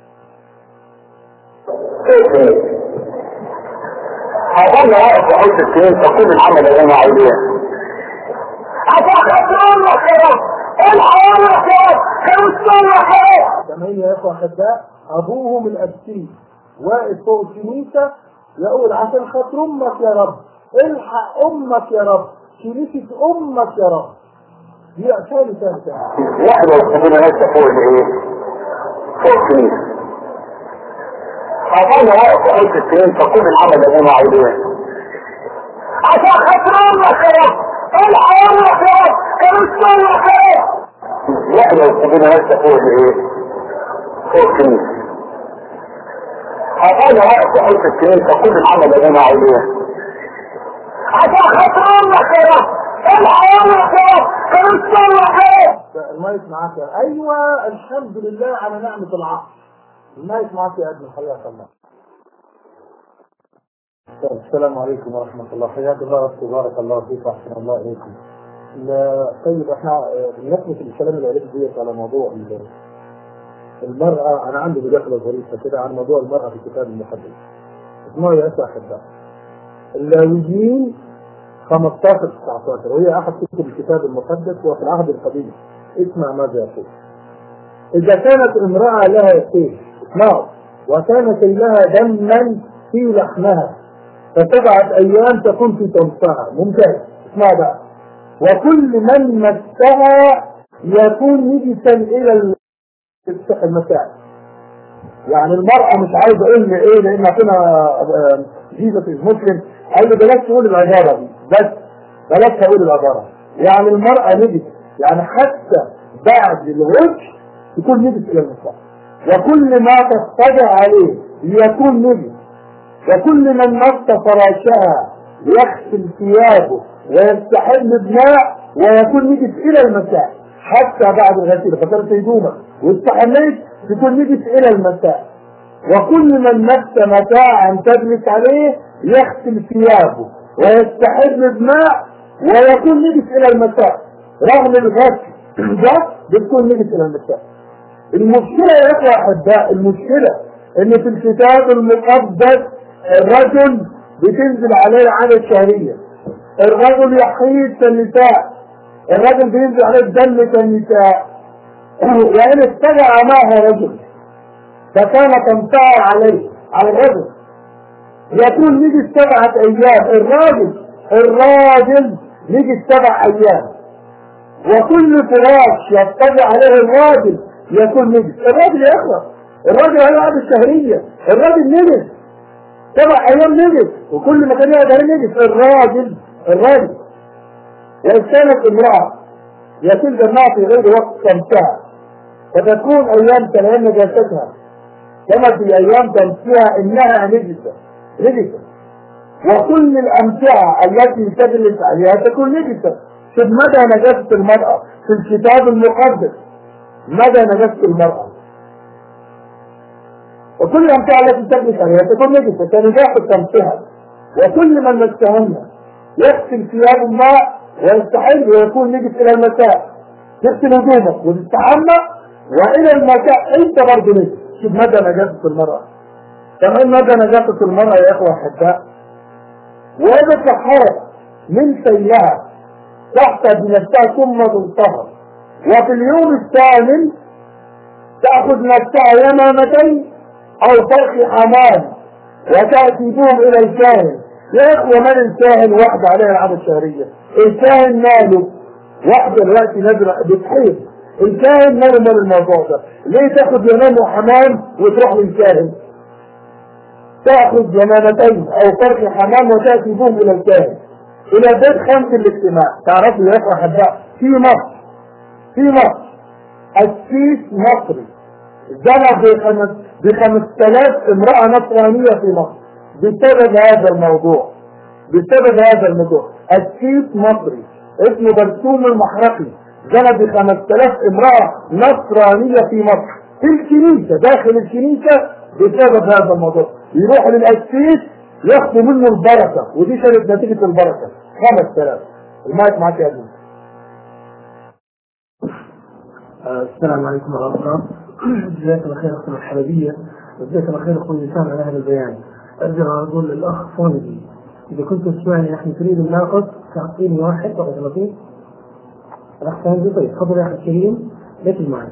أظن واقف وقلت الكنيسة تقول العمل اللي أنا عايزاه. سامعين يا اخوة حباء؟ ابوهم الاسيس واقف فوق الكنيسة يقول عشان خاطر امك يا رب، الحق امك يا رب، كنيسة امك يا رب. دي ثاني واحدة يستخدمها ناس تقول ايه؟ فوق كنيسة أعطانا وقت أي السنين فكل العمل الذي معودين عشان خسران يا خير الحيوان يا خير كمسكين يا خير. لا لو تبين نفسك فوق ايه فوق الكنيسة أعطانا وقت أي السنين فكل العمل الذي معودين عشان خسران يا خير الحيوان يا خير كمسكين يا خير. المايك معاك. أيوة الحمد لله على نعمة العقل. المايك معاك يا ابن حياك الله. السلام عليكم ورحمة الله. حياك الله أختي بارك الله فيك وأحسن الله إليكم. طيب احنا نثبت الكلام اللي قلت ديت على موضوع المرأة. أنا عندي مداخلة ظريفة كده عن موضوع المرأة في الكتاب المقدس. اسمعوا يا أخي أحباء. اللاويين 15-19 وهي أحد كتب الكتاب المقدس وفي العهد القديم. اسمع ماذا يقول. إذا كانت امرأة لها سيل اسمعوا وكان سيلها دما في لحمها ف7 أيام تكون في تمسها. ممتاز. اسمع بقى. وكل من مسها يكون نجسا إلى المساء. يعني المرأة مش عايز أقول لي إيه لأن عطينا جيزة المسلم قال لي بلاش تقول العبارة دي بس بلاش تقول العبارة. يعني المرأة نجس يعني حتى بعد الغسل يكون نجس إلى المساء. وكل ما تضطجع عليه يكون نجس. وكل من مس فراشها يغسل ثيابه ويستحل بماء ويكون نجس إلى المساء حتى بعد الغسيل. فكرت هدومك واستحليت تكون نجس إلى المساء. وكل من مس متاعا تجلس عليه يغسل ثيابه ويستحل بماء ويكون نجس إلى المساء. رغم الغسل ده بتكون نجس إلى المساء. المشكلة يا أخوة أحباء المشكلة إن في الكتاب المقدس الرجل بتنزل عليه العادة الشهرية. الرجل يحيد كالنساء. الرجل بينزل عليه الدم كالنساء. وإن استجع معه رجل فكان تمتع عليه على الرجل يكون نجي 7 أيام. الراجل نجي 7 أيام. وكل فراش يستجع عليه الراجل يكون نجس. الراجل يا اخوة الراجل على العادة الشهرية. الراجل نجس 7 أيام نجس. وكل ما كان يقدر نجس الراجل. وإن كانت امرأة يكون جماعة في غير وقت تمسها فتكون أيام كلام نجاستها كما في أيام تمسها إنها نجسة. وكل الأمتعة التي تجلس عليها تكون نجسة. شوف مدى نجاسة المرأة في الكتاب المقدس. مدى نجاسة المرأة. وكل الأمتعة التي تجلس عليها تكون نجسة كنجاح تمسها. وكل من مسهن يغسل ثياب الماء ويستحل ويكون نجس إلى المساء. يغسل هدومك وتستحمى وإلى المساء أنت برضه نجس. شوف مدى نجاسة المرأة. كمان مدى نجاسة المرأة يا أخوة أحباء. وإذا تحرك من سيلها تحت بنفسها ثم تنطهر وفي اليوم الثامن تأخذ نفسها يمامتين أو فرق حمام وتأتي بهم إلى الكاهن. يا إخوة من الكاهن؟ واحدة عليها العادة الشهرية. الكاهن ماله؟ واحدة دلوقتي نازلة بتحيض. الكاهن ماله من الموضوع ده؟ ليه تاخذ يمام وحمام وتروح للكاهن؟ تأخذ يمامتين أو فرق حمام وتأتي بهم إلى الكاهن إلى بيت خمس الاجتماع. تعرفوا يا إخوة أحباء في مصر السيس مصري زنى ب5000 امرأة نصرانية في مصر بسبب هذا الموضوع. السيس مصري اسمه برسوم المحرقي زنى ب5000 امرأة نصرانية في مصر في الكنيسة داخل الكنيسة بسبب هذا الموضوع. يروح للأسيس ياخدوا منه البركة ودي شرط نتيجة البركة 5000. المايك معاك يا أبو. السلام عليكم ورحمة الله. جزاك الله خير أختنا الحلبية وجزاك الله خير أخوي وسام على هذا البيان. أرجع أقول للأخ فوندي إذا كنت تسمعني نحن تريد الناقص تعطيني 31. الأخ فوندي طيب تفضل يا أخي الكريم لا تجمعني.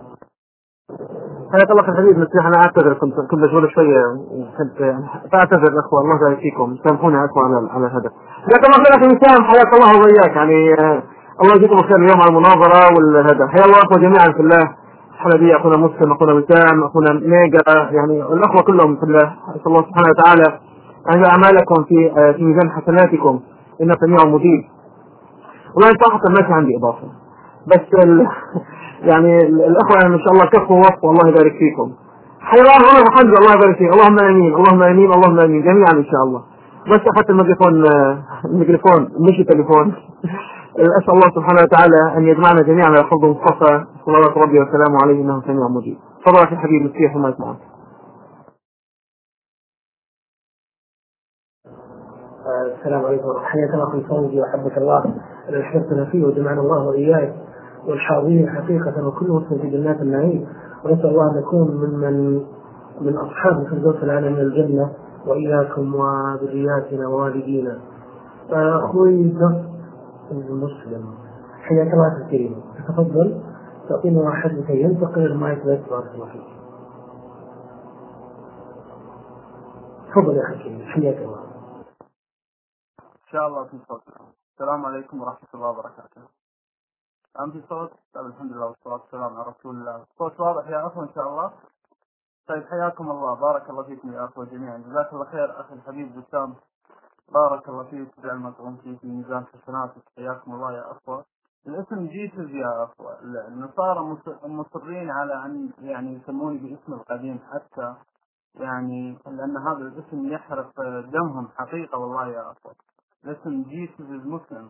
حياك الله حبيبي مسيح. انا اعتذر كنت مشغول شويه فاعتذر الاخوه الله يبارك فيكم سامحوني اخوه على هذا. جزاك الله خير اخي وسام حياك الله وبياك. يعني الله يجزيكم خير اليوم على المناظره والهذا. حيا الله اخوه جميعا في الله. حلبية، أخونا مسلم، أخونا وسام، أخونا ميجا، يعني الأخوة كلهم في الله. أسأل الله سبحانه وتعالى أن يجعل أعمالكم في ميزان حسناتكم إنه سميع مجيب. والله صراحة ما في عندي إضافة، بس يعني الأخوة يعني ما شاء الله كفوا ووفوا، الله يبارك فيكم. حيوان والله الحمد، الله يبارك فيك، اللهم آمين اللهم آمين اللهم آمين جميعا إن شاء الله. بس أخذت الميكروفون مش التليفون. أسأل الله سبحانه وتعالى أن يجمعنا جميعا على حوض مصطفى صلوات ربي وسلامه عليه إنه سميع مجيب. تفضل أخي الحبيب مسيح وما يسمعك. السلام عليكم، حياك الله اخي فوزي وحبك الله الذي احببتنا فيه وجمعنا الله واياك والحاضرين حقيقه وكل مسلم في جنات النعيم، ونسال الله ان نكون من اصحاب الفردوس الاعلى من الجنه واياكم وذرياتنا ووالدينا. اخوي نصر المسلم، حياك الله اخي الكريم، تتفضل تعطينا واحد لكي ينتقل المايك بس. بارك الله فيك. تفضل يا اخي الكريم، حياك الله. إن شاء الله في صوت. السلام عليكم ورحمة الله وبركاته. أم في صوت؟ طيب الحمد لله والصلاة والسلام على رسول الله. صوت واضح يا أخوة إن شاء الله؟ طيب حياكم الله، بارك الله فيكم يا أخوة جميعا، جزاك الله خير أخي الحبيب وسام، بارك الله فيك وجعل ما تقوم فيه في ميزان حسناتك، حياكم الله يا أخوة. الاسم جيسز يا أخوة، النصارى مصرين على أن يعني يسموني باسم القديم حتى يعني لأن هذا الاسم يحرق دمهم حقيقة والله يا أخوة. الاسم جيسز المسلم،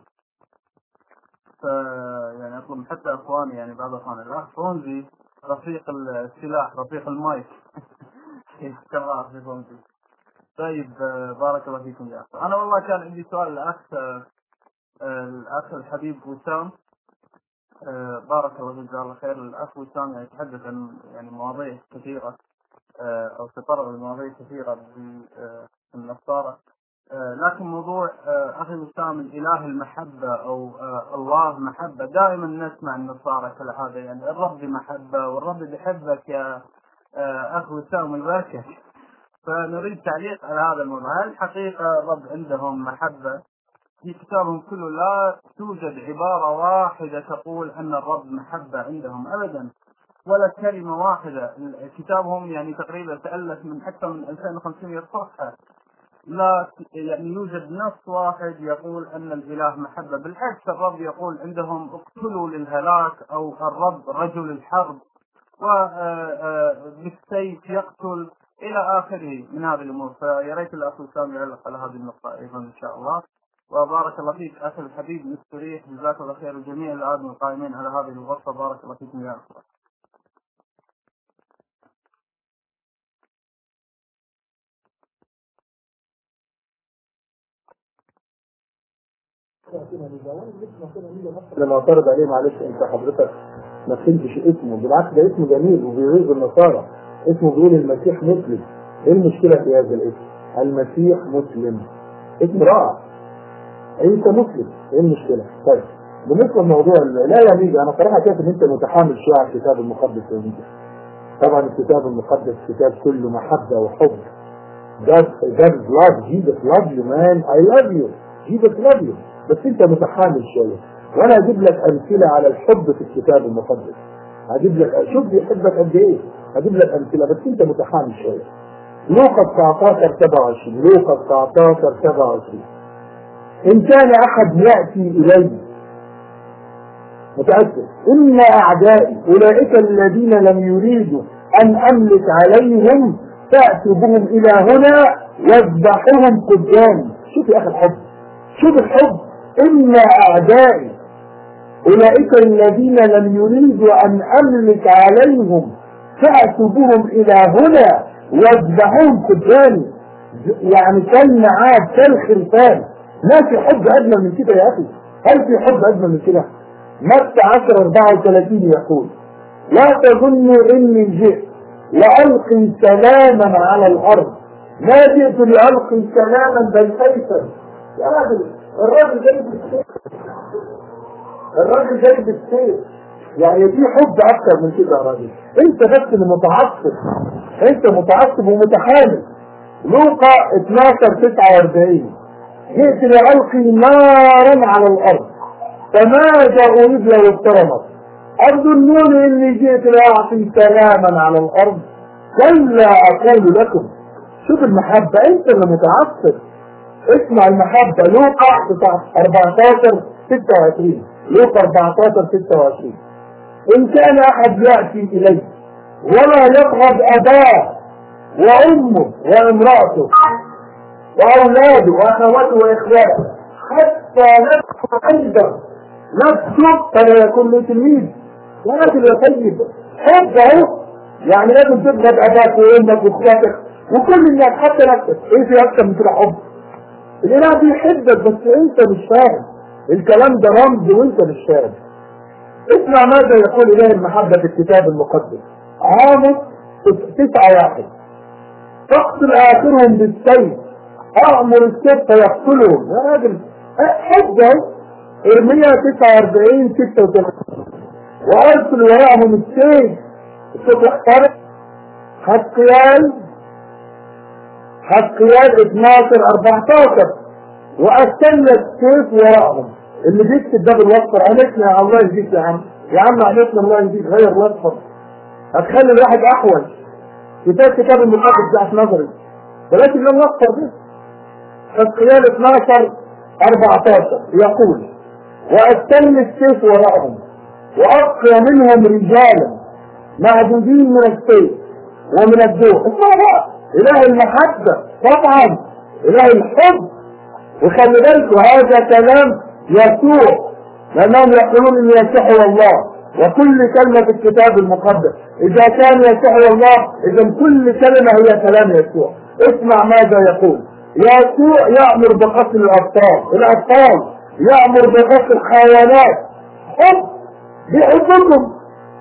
يعني أطلب حتى أخواني يعني بعض أخواني الأخ فونزي رفيق السلاح رفيق المايك. كما أخي فونزي. طيب بارك الله فيكم يا أخي. أنا والله كان عندي سؤال الأخ الحبيب وسام، بارك الله فيك جزاه الله خير. الأخ وسام يعني يتحدث عن يعني مواضيع كثيرة أو تطرق لمواضيع كثيرة بالنصارى، لكن موضوع أخي وسام الإله المحبة أو الله محبة، دائما نسمع النصارى كالعادة يعني الرب محبة والرب بيحبك يا أخي وسام ويباركك. فنريد تعليق على هذا الموضوع. هل حقيقة الرب عندهم محبة؟ في كتابهم كله لا توجد عبارة واحدة تقول أن الرب محبة عندهم أبدا، ولا كلمة واحدة. كتابهم يعني تقريبا تألف من أكثر من 2500 صفحة، لا يعني يوجد نص واحد يقول أن الإله محبة. بالعكس الرب يقول عندهم اقتلوا للهلاك، أو الرب رجل الحرب وبالسيف يقتل إلى آخره من هذه الأمور. فيا ريت الأخ وسام يعلق على هذه النقطة أيضا إن شاء الله. وبارك الله فيك أخي الحبيب مستريح، جزاك الله خير، وجميع الآدم القائمين على هذه الغرفة بارك الله فيكم يا أخوة. لما اعترض عليه معلش انت حضرتك ما فهمتش اسمه، بالعكس ده اسمه جميل وبيغيظ النصارى، اسمه بيقول المسيح مسلم. ايه المشكلة في هذا الاسم؟ المسيح مسلم اسم رائع، انت مسلم، ايه المشكلة؟ طيب بالنسبة لموضوع لا يا ميجا، انا صراحة شايف ان انت متحامل شوية على الكتاب المقدس يا ميجا. طبعا الكتاب المقدس كتاب كله محبة وحب. God love, Jesus love you man, I love you, Jesus love you. بس انت متحامل شوية، وانا هجيب لك امثلة على الحب في الكتاب المقدس، هجيب لك شوف بيحبك قد ايه، هجيب لك امثلة بس انت متحامل شوية. لوقا 19:27، لوقا 19:27، ان كان احد يأتي الي متأسف ان اعدائي اولئك الذين لم يريدوا ان املك عليهم تأتوا بهم الى هنا واذبحوهم قدامي. شوف يا اخي الحب، شوف الحب. إن أعدائي أولئك الذين لم يريدوا أن أملك عليهم فأتوا بهم إلى هنا واذبحوهم قدامي. يعني كان عاد كالخرفان. ما في حب أجمل من كده يا أخي، هل في حب أجمل من كده؟ متى 10:34 يقول لا تظنوا إني جئت لألقي سلاما على الأرض، ما جئت لألقي سلاما بل سيفا. يا راجل الراجل جاي بالسيف، الراجل جاي بالسيف، يعني في حب اكتر من كده يا راجل. انت بس اللي متعصب، انت متعصب ومتحامل. لوقا 12:49 جئت لألقي نارا على الارض فماذا اريد لو اضطرمت؟ أظنون إني جئت لأعطي سلاما على الأرض؟ كلا أقول لكم. شوف المحبة، أنت اللي متعصب. اسمع المحبة، لوقا 14:26. لوقا 14:26. إن كان أحد يأتي إليه ولا يبغض أباه وأمه وامرأته وأولاده وأخواته وإخواته حتى نفسه عنده نفسه فلا يكون له تلميذ. يا راجل يا طيب، حب اهو، يعني لازم تبغض أباك وأمك وإخواتك وكل الناس حتى نفسك. إيه في أكثر من كده حب؟ الإله بيحبك بس أنت مش فاهم. الكلام ده رمز وأنت مش فاهم. اسمع ماذا يقول إله المحبة في الكتاب المقدس. عامس 9:1. تقتل آخرهم بالسيف، أأمر السيف فيقتلهم. يا راجل حجة. إرميا 49:86. وأرسل وراءهم السيف. السيف يحترق. حزقيال 12:14. وأستنى السيف وراءهم. اللي بيكتب ده بالوصفر عملتنا يا الله يهديك يا عم. يا عم عملتنا الله يهديك، غير الوصفر هتخلي الواحد أحول. كتاب المقدس ده في نظري ولكن لم نصر به. حزقيال 12:14 يقول وأستنى السيف وراءهم وأبقى منهم رجالا معدودين من السيف ومن الجوع. اسمع بقى، إله المحبة طبعا، إله الحب. وخلي بالكم هذا كلام يسوع، لأنهم يقولون إن يسوع هو الله وكل كلمة في الكتاب المقدس. إذا كان يسوع هو الله إذا كل كلمة هي كلام يسوع. اسمع ماذا يقول. يسوع يأمر بقتل الأطفال، يأمر بقتل الحيوانات. حب، بيحبكم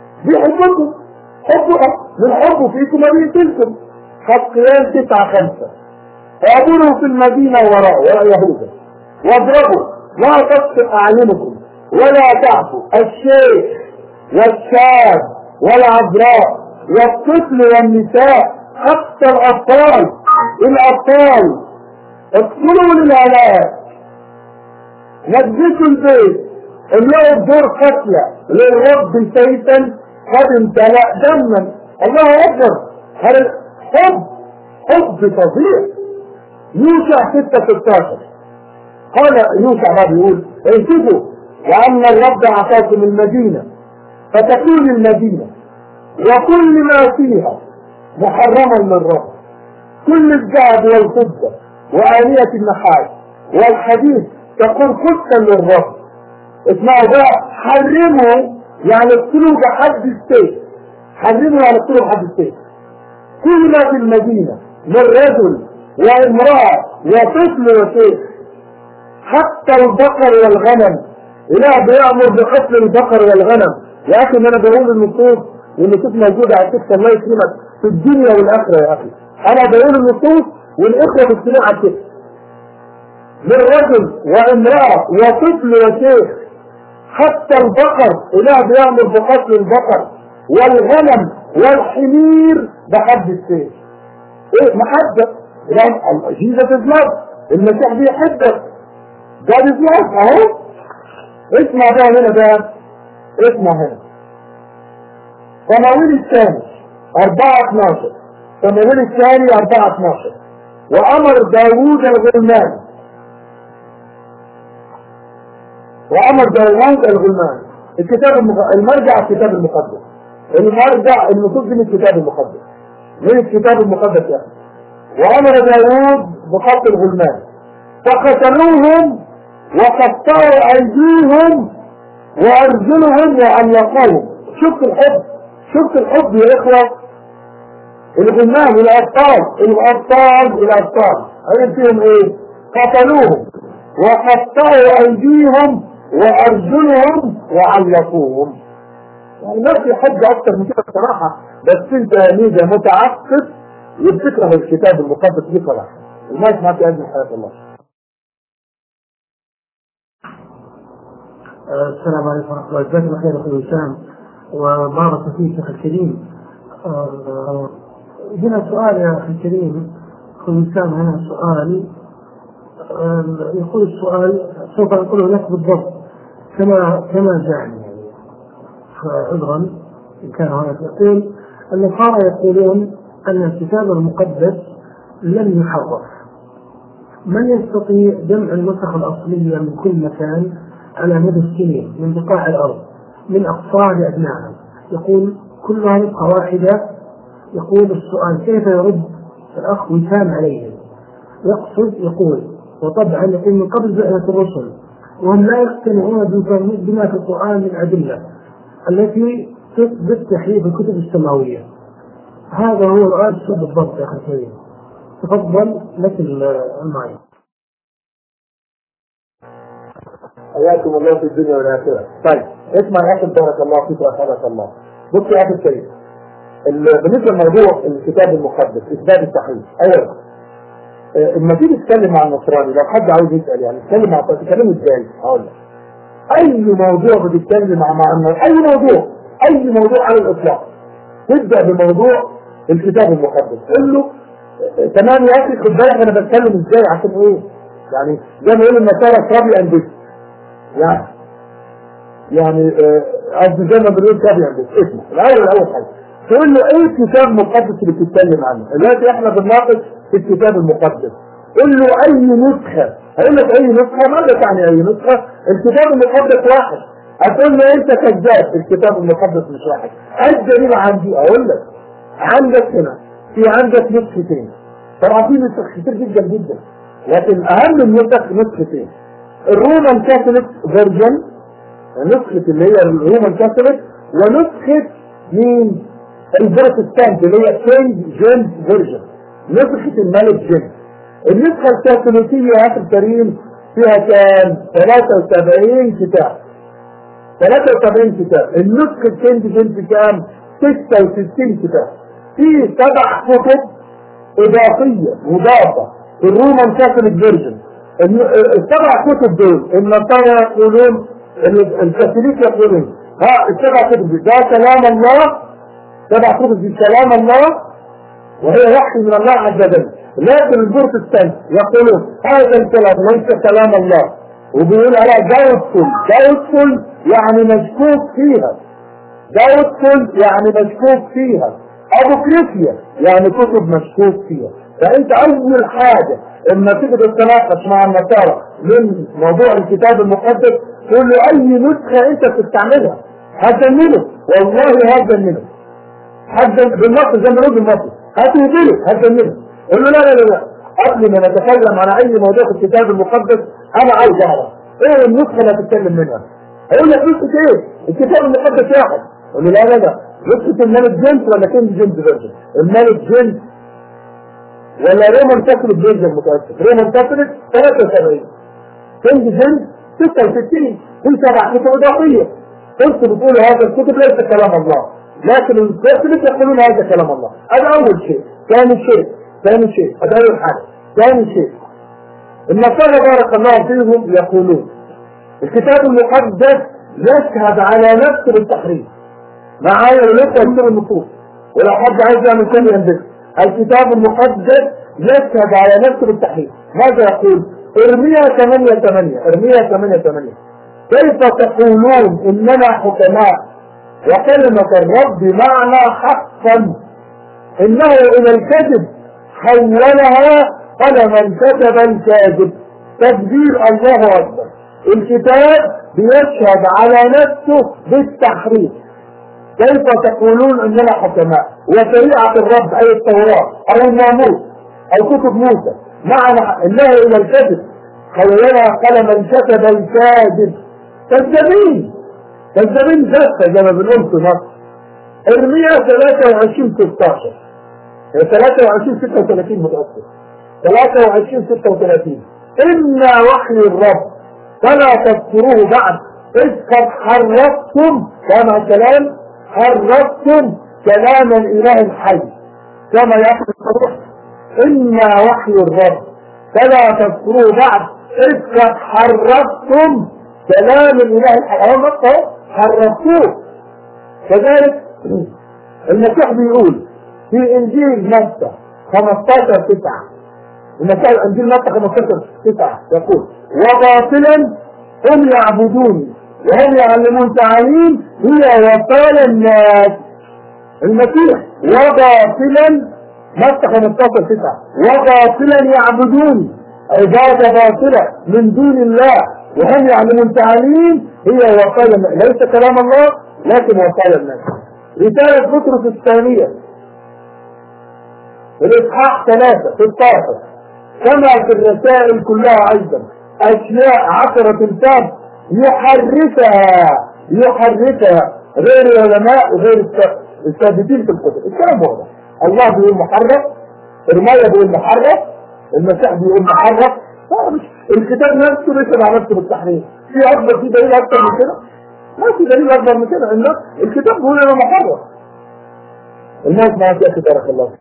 من حبه فيكم وبيقتلكم. حزقيال 9:5. وأبروا في المدينة وراء يهوذا واضربوا، لا تطفئ أعينكم ولا تعفوا الشيخ والشاب والعذراء والطفل والنساء حتى الأطفال اقتلوا للهلاك. نجسوا البيت، املأوا الدور قتلى للرب سيفا قد امتلأ دما. الله أكبر. هذا حب فظيع. يوشع 6:16 قال يوشع ما بيقول انتبهوا وأن الرب أعطاكم المدينة فتكون المدينة وكل ما فيها محرما للرب، كل الذهب والفضة وآنية النحاس والحديد تكون قدسا للرب. اسمعوا بقى، حرموا يعني اقتلوا بحد السيف. حرموا يعني اقتلوا بحد السيف كل ما في المدينة من رجل وامرأة وطفل وشيخ حتى البقر والغنم. إله بيأمر بقتل البقر والغنم. يا أخي ما أنا بقول النصوص والنصوص موجودة على السكة الله يكرمك في الدنيا والآخرة. يا أخي أنا بقول النصوص والإخوة بالسماع على السكة. من رجل وامرأة وطفل وشيخ حتى البقر. إله بيأمر بقتل البقر والغنم والحمير بحد السيف. إيه محبة؟ جيزة إسلام، المسيح بيحبك. ده إسلام أهو. اسمع بقى هنا بقى، اسمع هنا. صمويل الثاني 4:12. صمويل الثاني 4:12. وأمر داوود الغلمان. الكتاب المرجع الكتاب المقدس. المرجع النصوص من الكتاب المقدس. من الكتاب المقدس يا أخي. وأمر داوود بقتل الغلمان فقتلوهم وقطعوا أيديهم وأرجلهم وعلقوهم. شفت الحب يا إخوة. الغلمان الأبطال عمل فيهم إيه؟ قتلوهم وقطعوا أيديهم وأرجلهم وعلقوهم. يعني ما في حد أكثر من كده بصراحة. بس أنت يا ميزة متعصب يبتكره الكتاب المقدس بصراحة. الناس ما في أجل حياة الله. السلام عليكم ورحمة الله. جزاكم الله خير أخي وسام وبارك فيك أخي الكريم. هنا سؤال يا أخي الكريم. أخي وسام هنا سؤال يقول السؤال سوف أقوله لك بالضبط كما جاءني. عذرا إن كان هناك. يقول النصارى يقولون أن الكتاب المقدس لم يحرف. من يستطيع جمع النسخ الأصلية من كل مكان على مدى السنين من بقاع الأرض من أقصاها لأدناها؟ يقول كلها نسخة واحدة. يقول السؤال كيف يرد الأخ وسام عليهم؟ يقصد يقول وطبعا يقول من قبل بعثة الرسل وهم لا يقتنعون بما في القرآن من أدلة التي تثبت تحريف الكتب السماوية. هذا هو السؤال بالضبط يا أخي الكريم. تفضل لك المعين. حياكم الله في الدنيا والآخرة. طيب اسمع يا أخي بارك الله فيك وأسعدك الله. بص يا أخي الكريم، بالنسبة لموضوع الكتاب المقدس إثبات التحريف، أولا لما تيجي تتكلم مع النصراني لو حد عاوز يسأل يعني تتكلم مع تتكلم إزاي؟ هقول لك أي موضوع بتتكلم مع أي موضوع على الإطلاق تبدأ بموضوع الكتاب المقدس. قل له تمام يا أخي خد بالك أنا بتكلم إزاي عشان إيه؟ يعني زي ما يقول النصارى كابي أند بيس، يعني قصدي زي ما بنقول كابي أند بيس. اسمع الأول حاجة تقول له ايه الكتاب المقدس اللي بتتكلم عنه؟ دلوقتي احنا بنناقش في الكتاب المقدس. قول له اي نسخه، هيقول لك اي نسخه. ماذا تعني اي نسخه؟ الكتاب المقدس واحد. هتقول له انت كذاب، الكتاب المقدس مش واحد. الدليل عندي اقول لك عندك هنا في عندك نسختين. طبعا في نسخ كتير جدا جدا لكن اهم النسخ نسختين. الرومان كاثوليك فيرجن، نسخه اللي هي الرومان كاثوليك، ونسخه مين؟ البروتستانت اللي هي كينج جيمس فيرجن، نسخة الملك جيمس. النسخة الكاثوليكية يا أخي الكريم فيها كام؟ 73 كتاب. 73 كتاب. النسخة كينج جيمس كام؟ 66 كتاب. في 7 كتب إضافية مضافة في الرومان كاثوليك فيرجن. ال7 كتب دول النصارى يقولون، الكاثوليك يقولون ال7 كتب ده كلام الله، 7 كتب دي كلام الله وهي وحي من الله عز وجل. لكن البروتستانت يقولون هذا الكلام ليس كلام الله، وبيقول عليها داوتفول يعني مشكوك فيها. داوتفول يعني مشكوك فيها. ابوكريفيا يعني كتب مشكوك فيها. فانت اول حاجه اما تيجي تتناقش مع النصارى من موضوع الكتاب المقدس تقول له اي نسخه انت بتستعملها هتجننه، والله هتجننه. حد بالنص زي ما نقول بالنص هتجننه. قول له لا قبل ما نتكلم عن اي موضوع في الكتاب المقدس انا عايز اعرف ايه النسخه اللي هتتكلم منها. هيقول لك نسخه ايه؟ الكتاب المقدس واحد. قول له لا نسخه الملك جيمس ولا كينج جيمس فيرجن؟ الملك جيمس ولا رومان كاثوليك فيرجن متاسف. رومان كاثوليك 73، كينج جيمس 66. في 7 كتب اضافيه. انتوا بتقولوا هذا الكتب ليس كلام الله، لكن الكاثوليك يقولون هذا كلام الله. هذا اول شيء. ثاني شيء هذا اول حاجه. ثاني شيء النصارى بارك الله فيهم يقولون الكتاب المقدس يشهد على نفسه بالتحريف. معايا ولسه يكتب النصوص ولو حد عايز يعمل ثاني ينبغي. الكتاب المقدس يشهد على نفسه بالتحريف. ماذا يقول؟ ارميا 8:8 كيف تقولون اننا حكماء وكلمة الرب معنا حقا انه الى الكذب حولها فلمن كتب الكاذب. تكبير الله اكبر. الكتاب بيشهد على نفسه بالتحريف. كيف تقولون اننا حكماء وشريعة الرب اي التوراة او الناموس او كتب موسى معنا انه الى الكذب حولها فلمن كتب الكاذب. كذابين زي ما بنقول في مصر. ارميا 23:16 23:36 متأكد. 23:36 إن وحي الرب فلا تذكروه بعد إذ قد حرفتم كلام الإله الحي كما يقول الصبح. إن وحي الرب فلا تذكروه بعد إذ قد حرفتم كلام الإله الحي. حرفتوه. كذلك المسيح بيقول في إنجيل متى 15:9. إنجيل متى 15:9 يقول وباطلا هم يعبدوني وهم يعلمون تعاليم هي وصايا الناس. المسيح وباطلا مسح 15:9 وباطلا يعبدون عبادة باطلة من دون الله وهم يعلمون تعاليم هي وصايا الناس، ليس كلام الله لكن وصايا الناس. رسالة بطرس الثانية الإصحاح 3:16 كما في الرسائل كلها أيضا أشياء 10 تنتاب يحرفها غير العلماء وغير الثابتين في الكتب. الكلام واضح، الله بيقول محرف، رماية بيقول محرف، المسيح بيقول محرف، الكتاب نفسه ليس مع نفسه بالتحريف. في دليل أكثر من كده؟ ما في دليل أكبر من كده. إن الكتاب بيقول أنا محرف. الناس ما هتأتي بارك الله.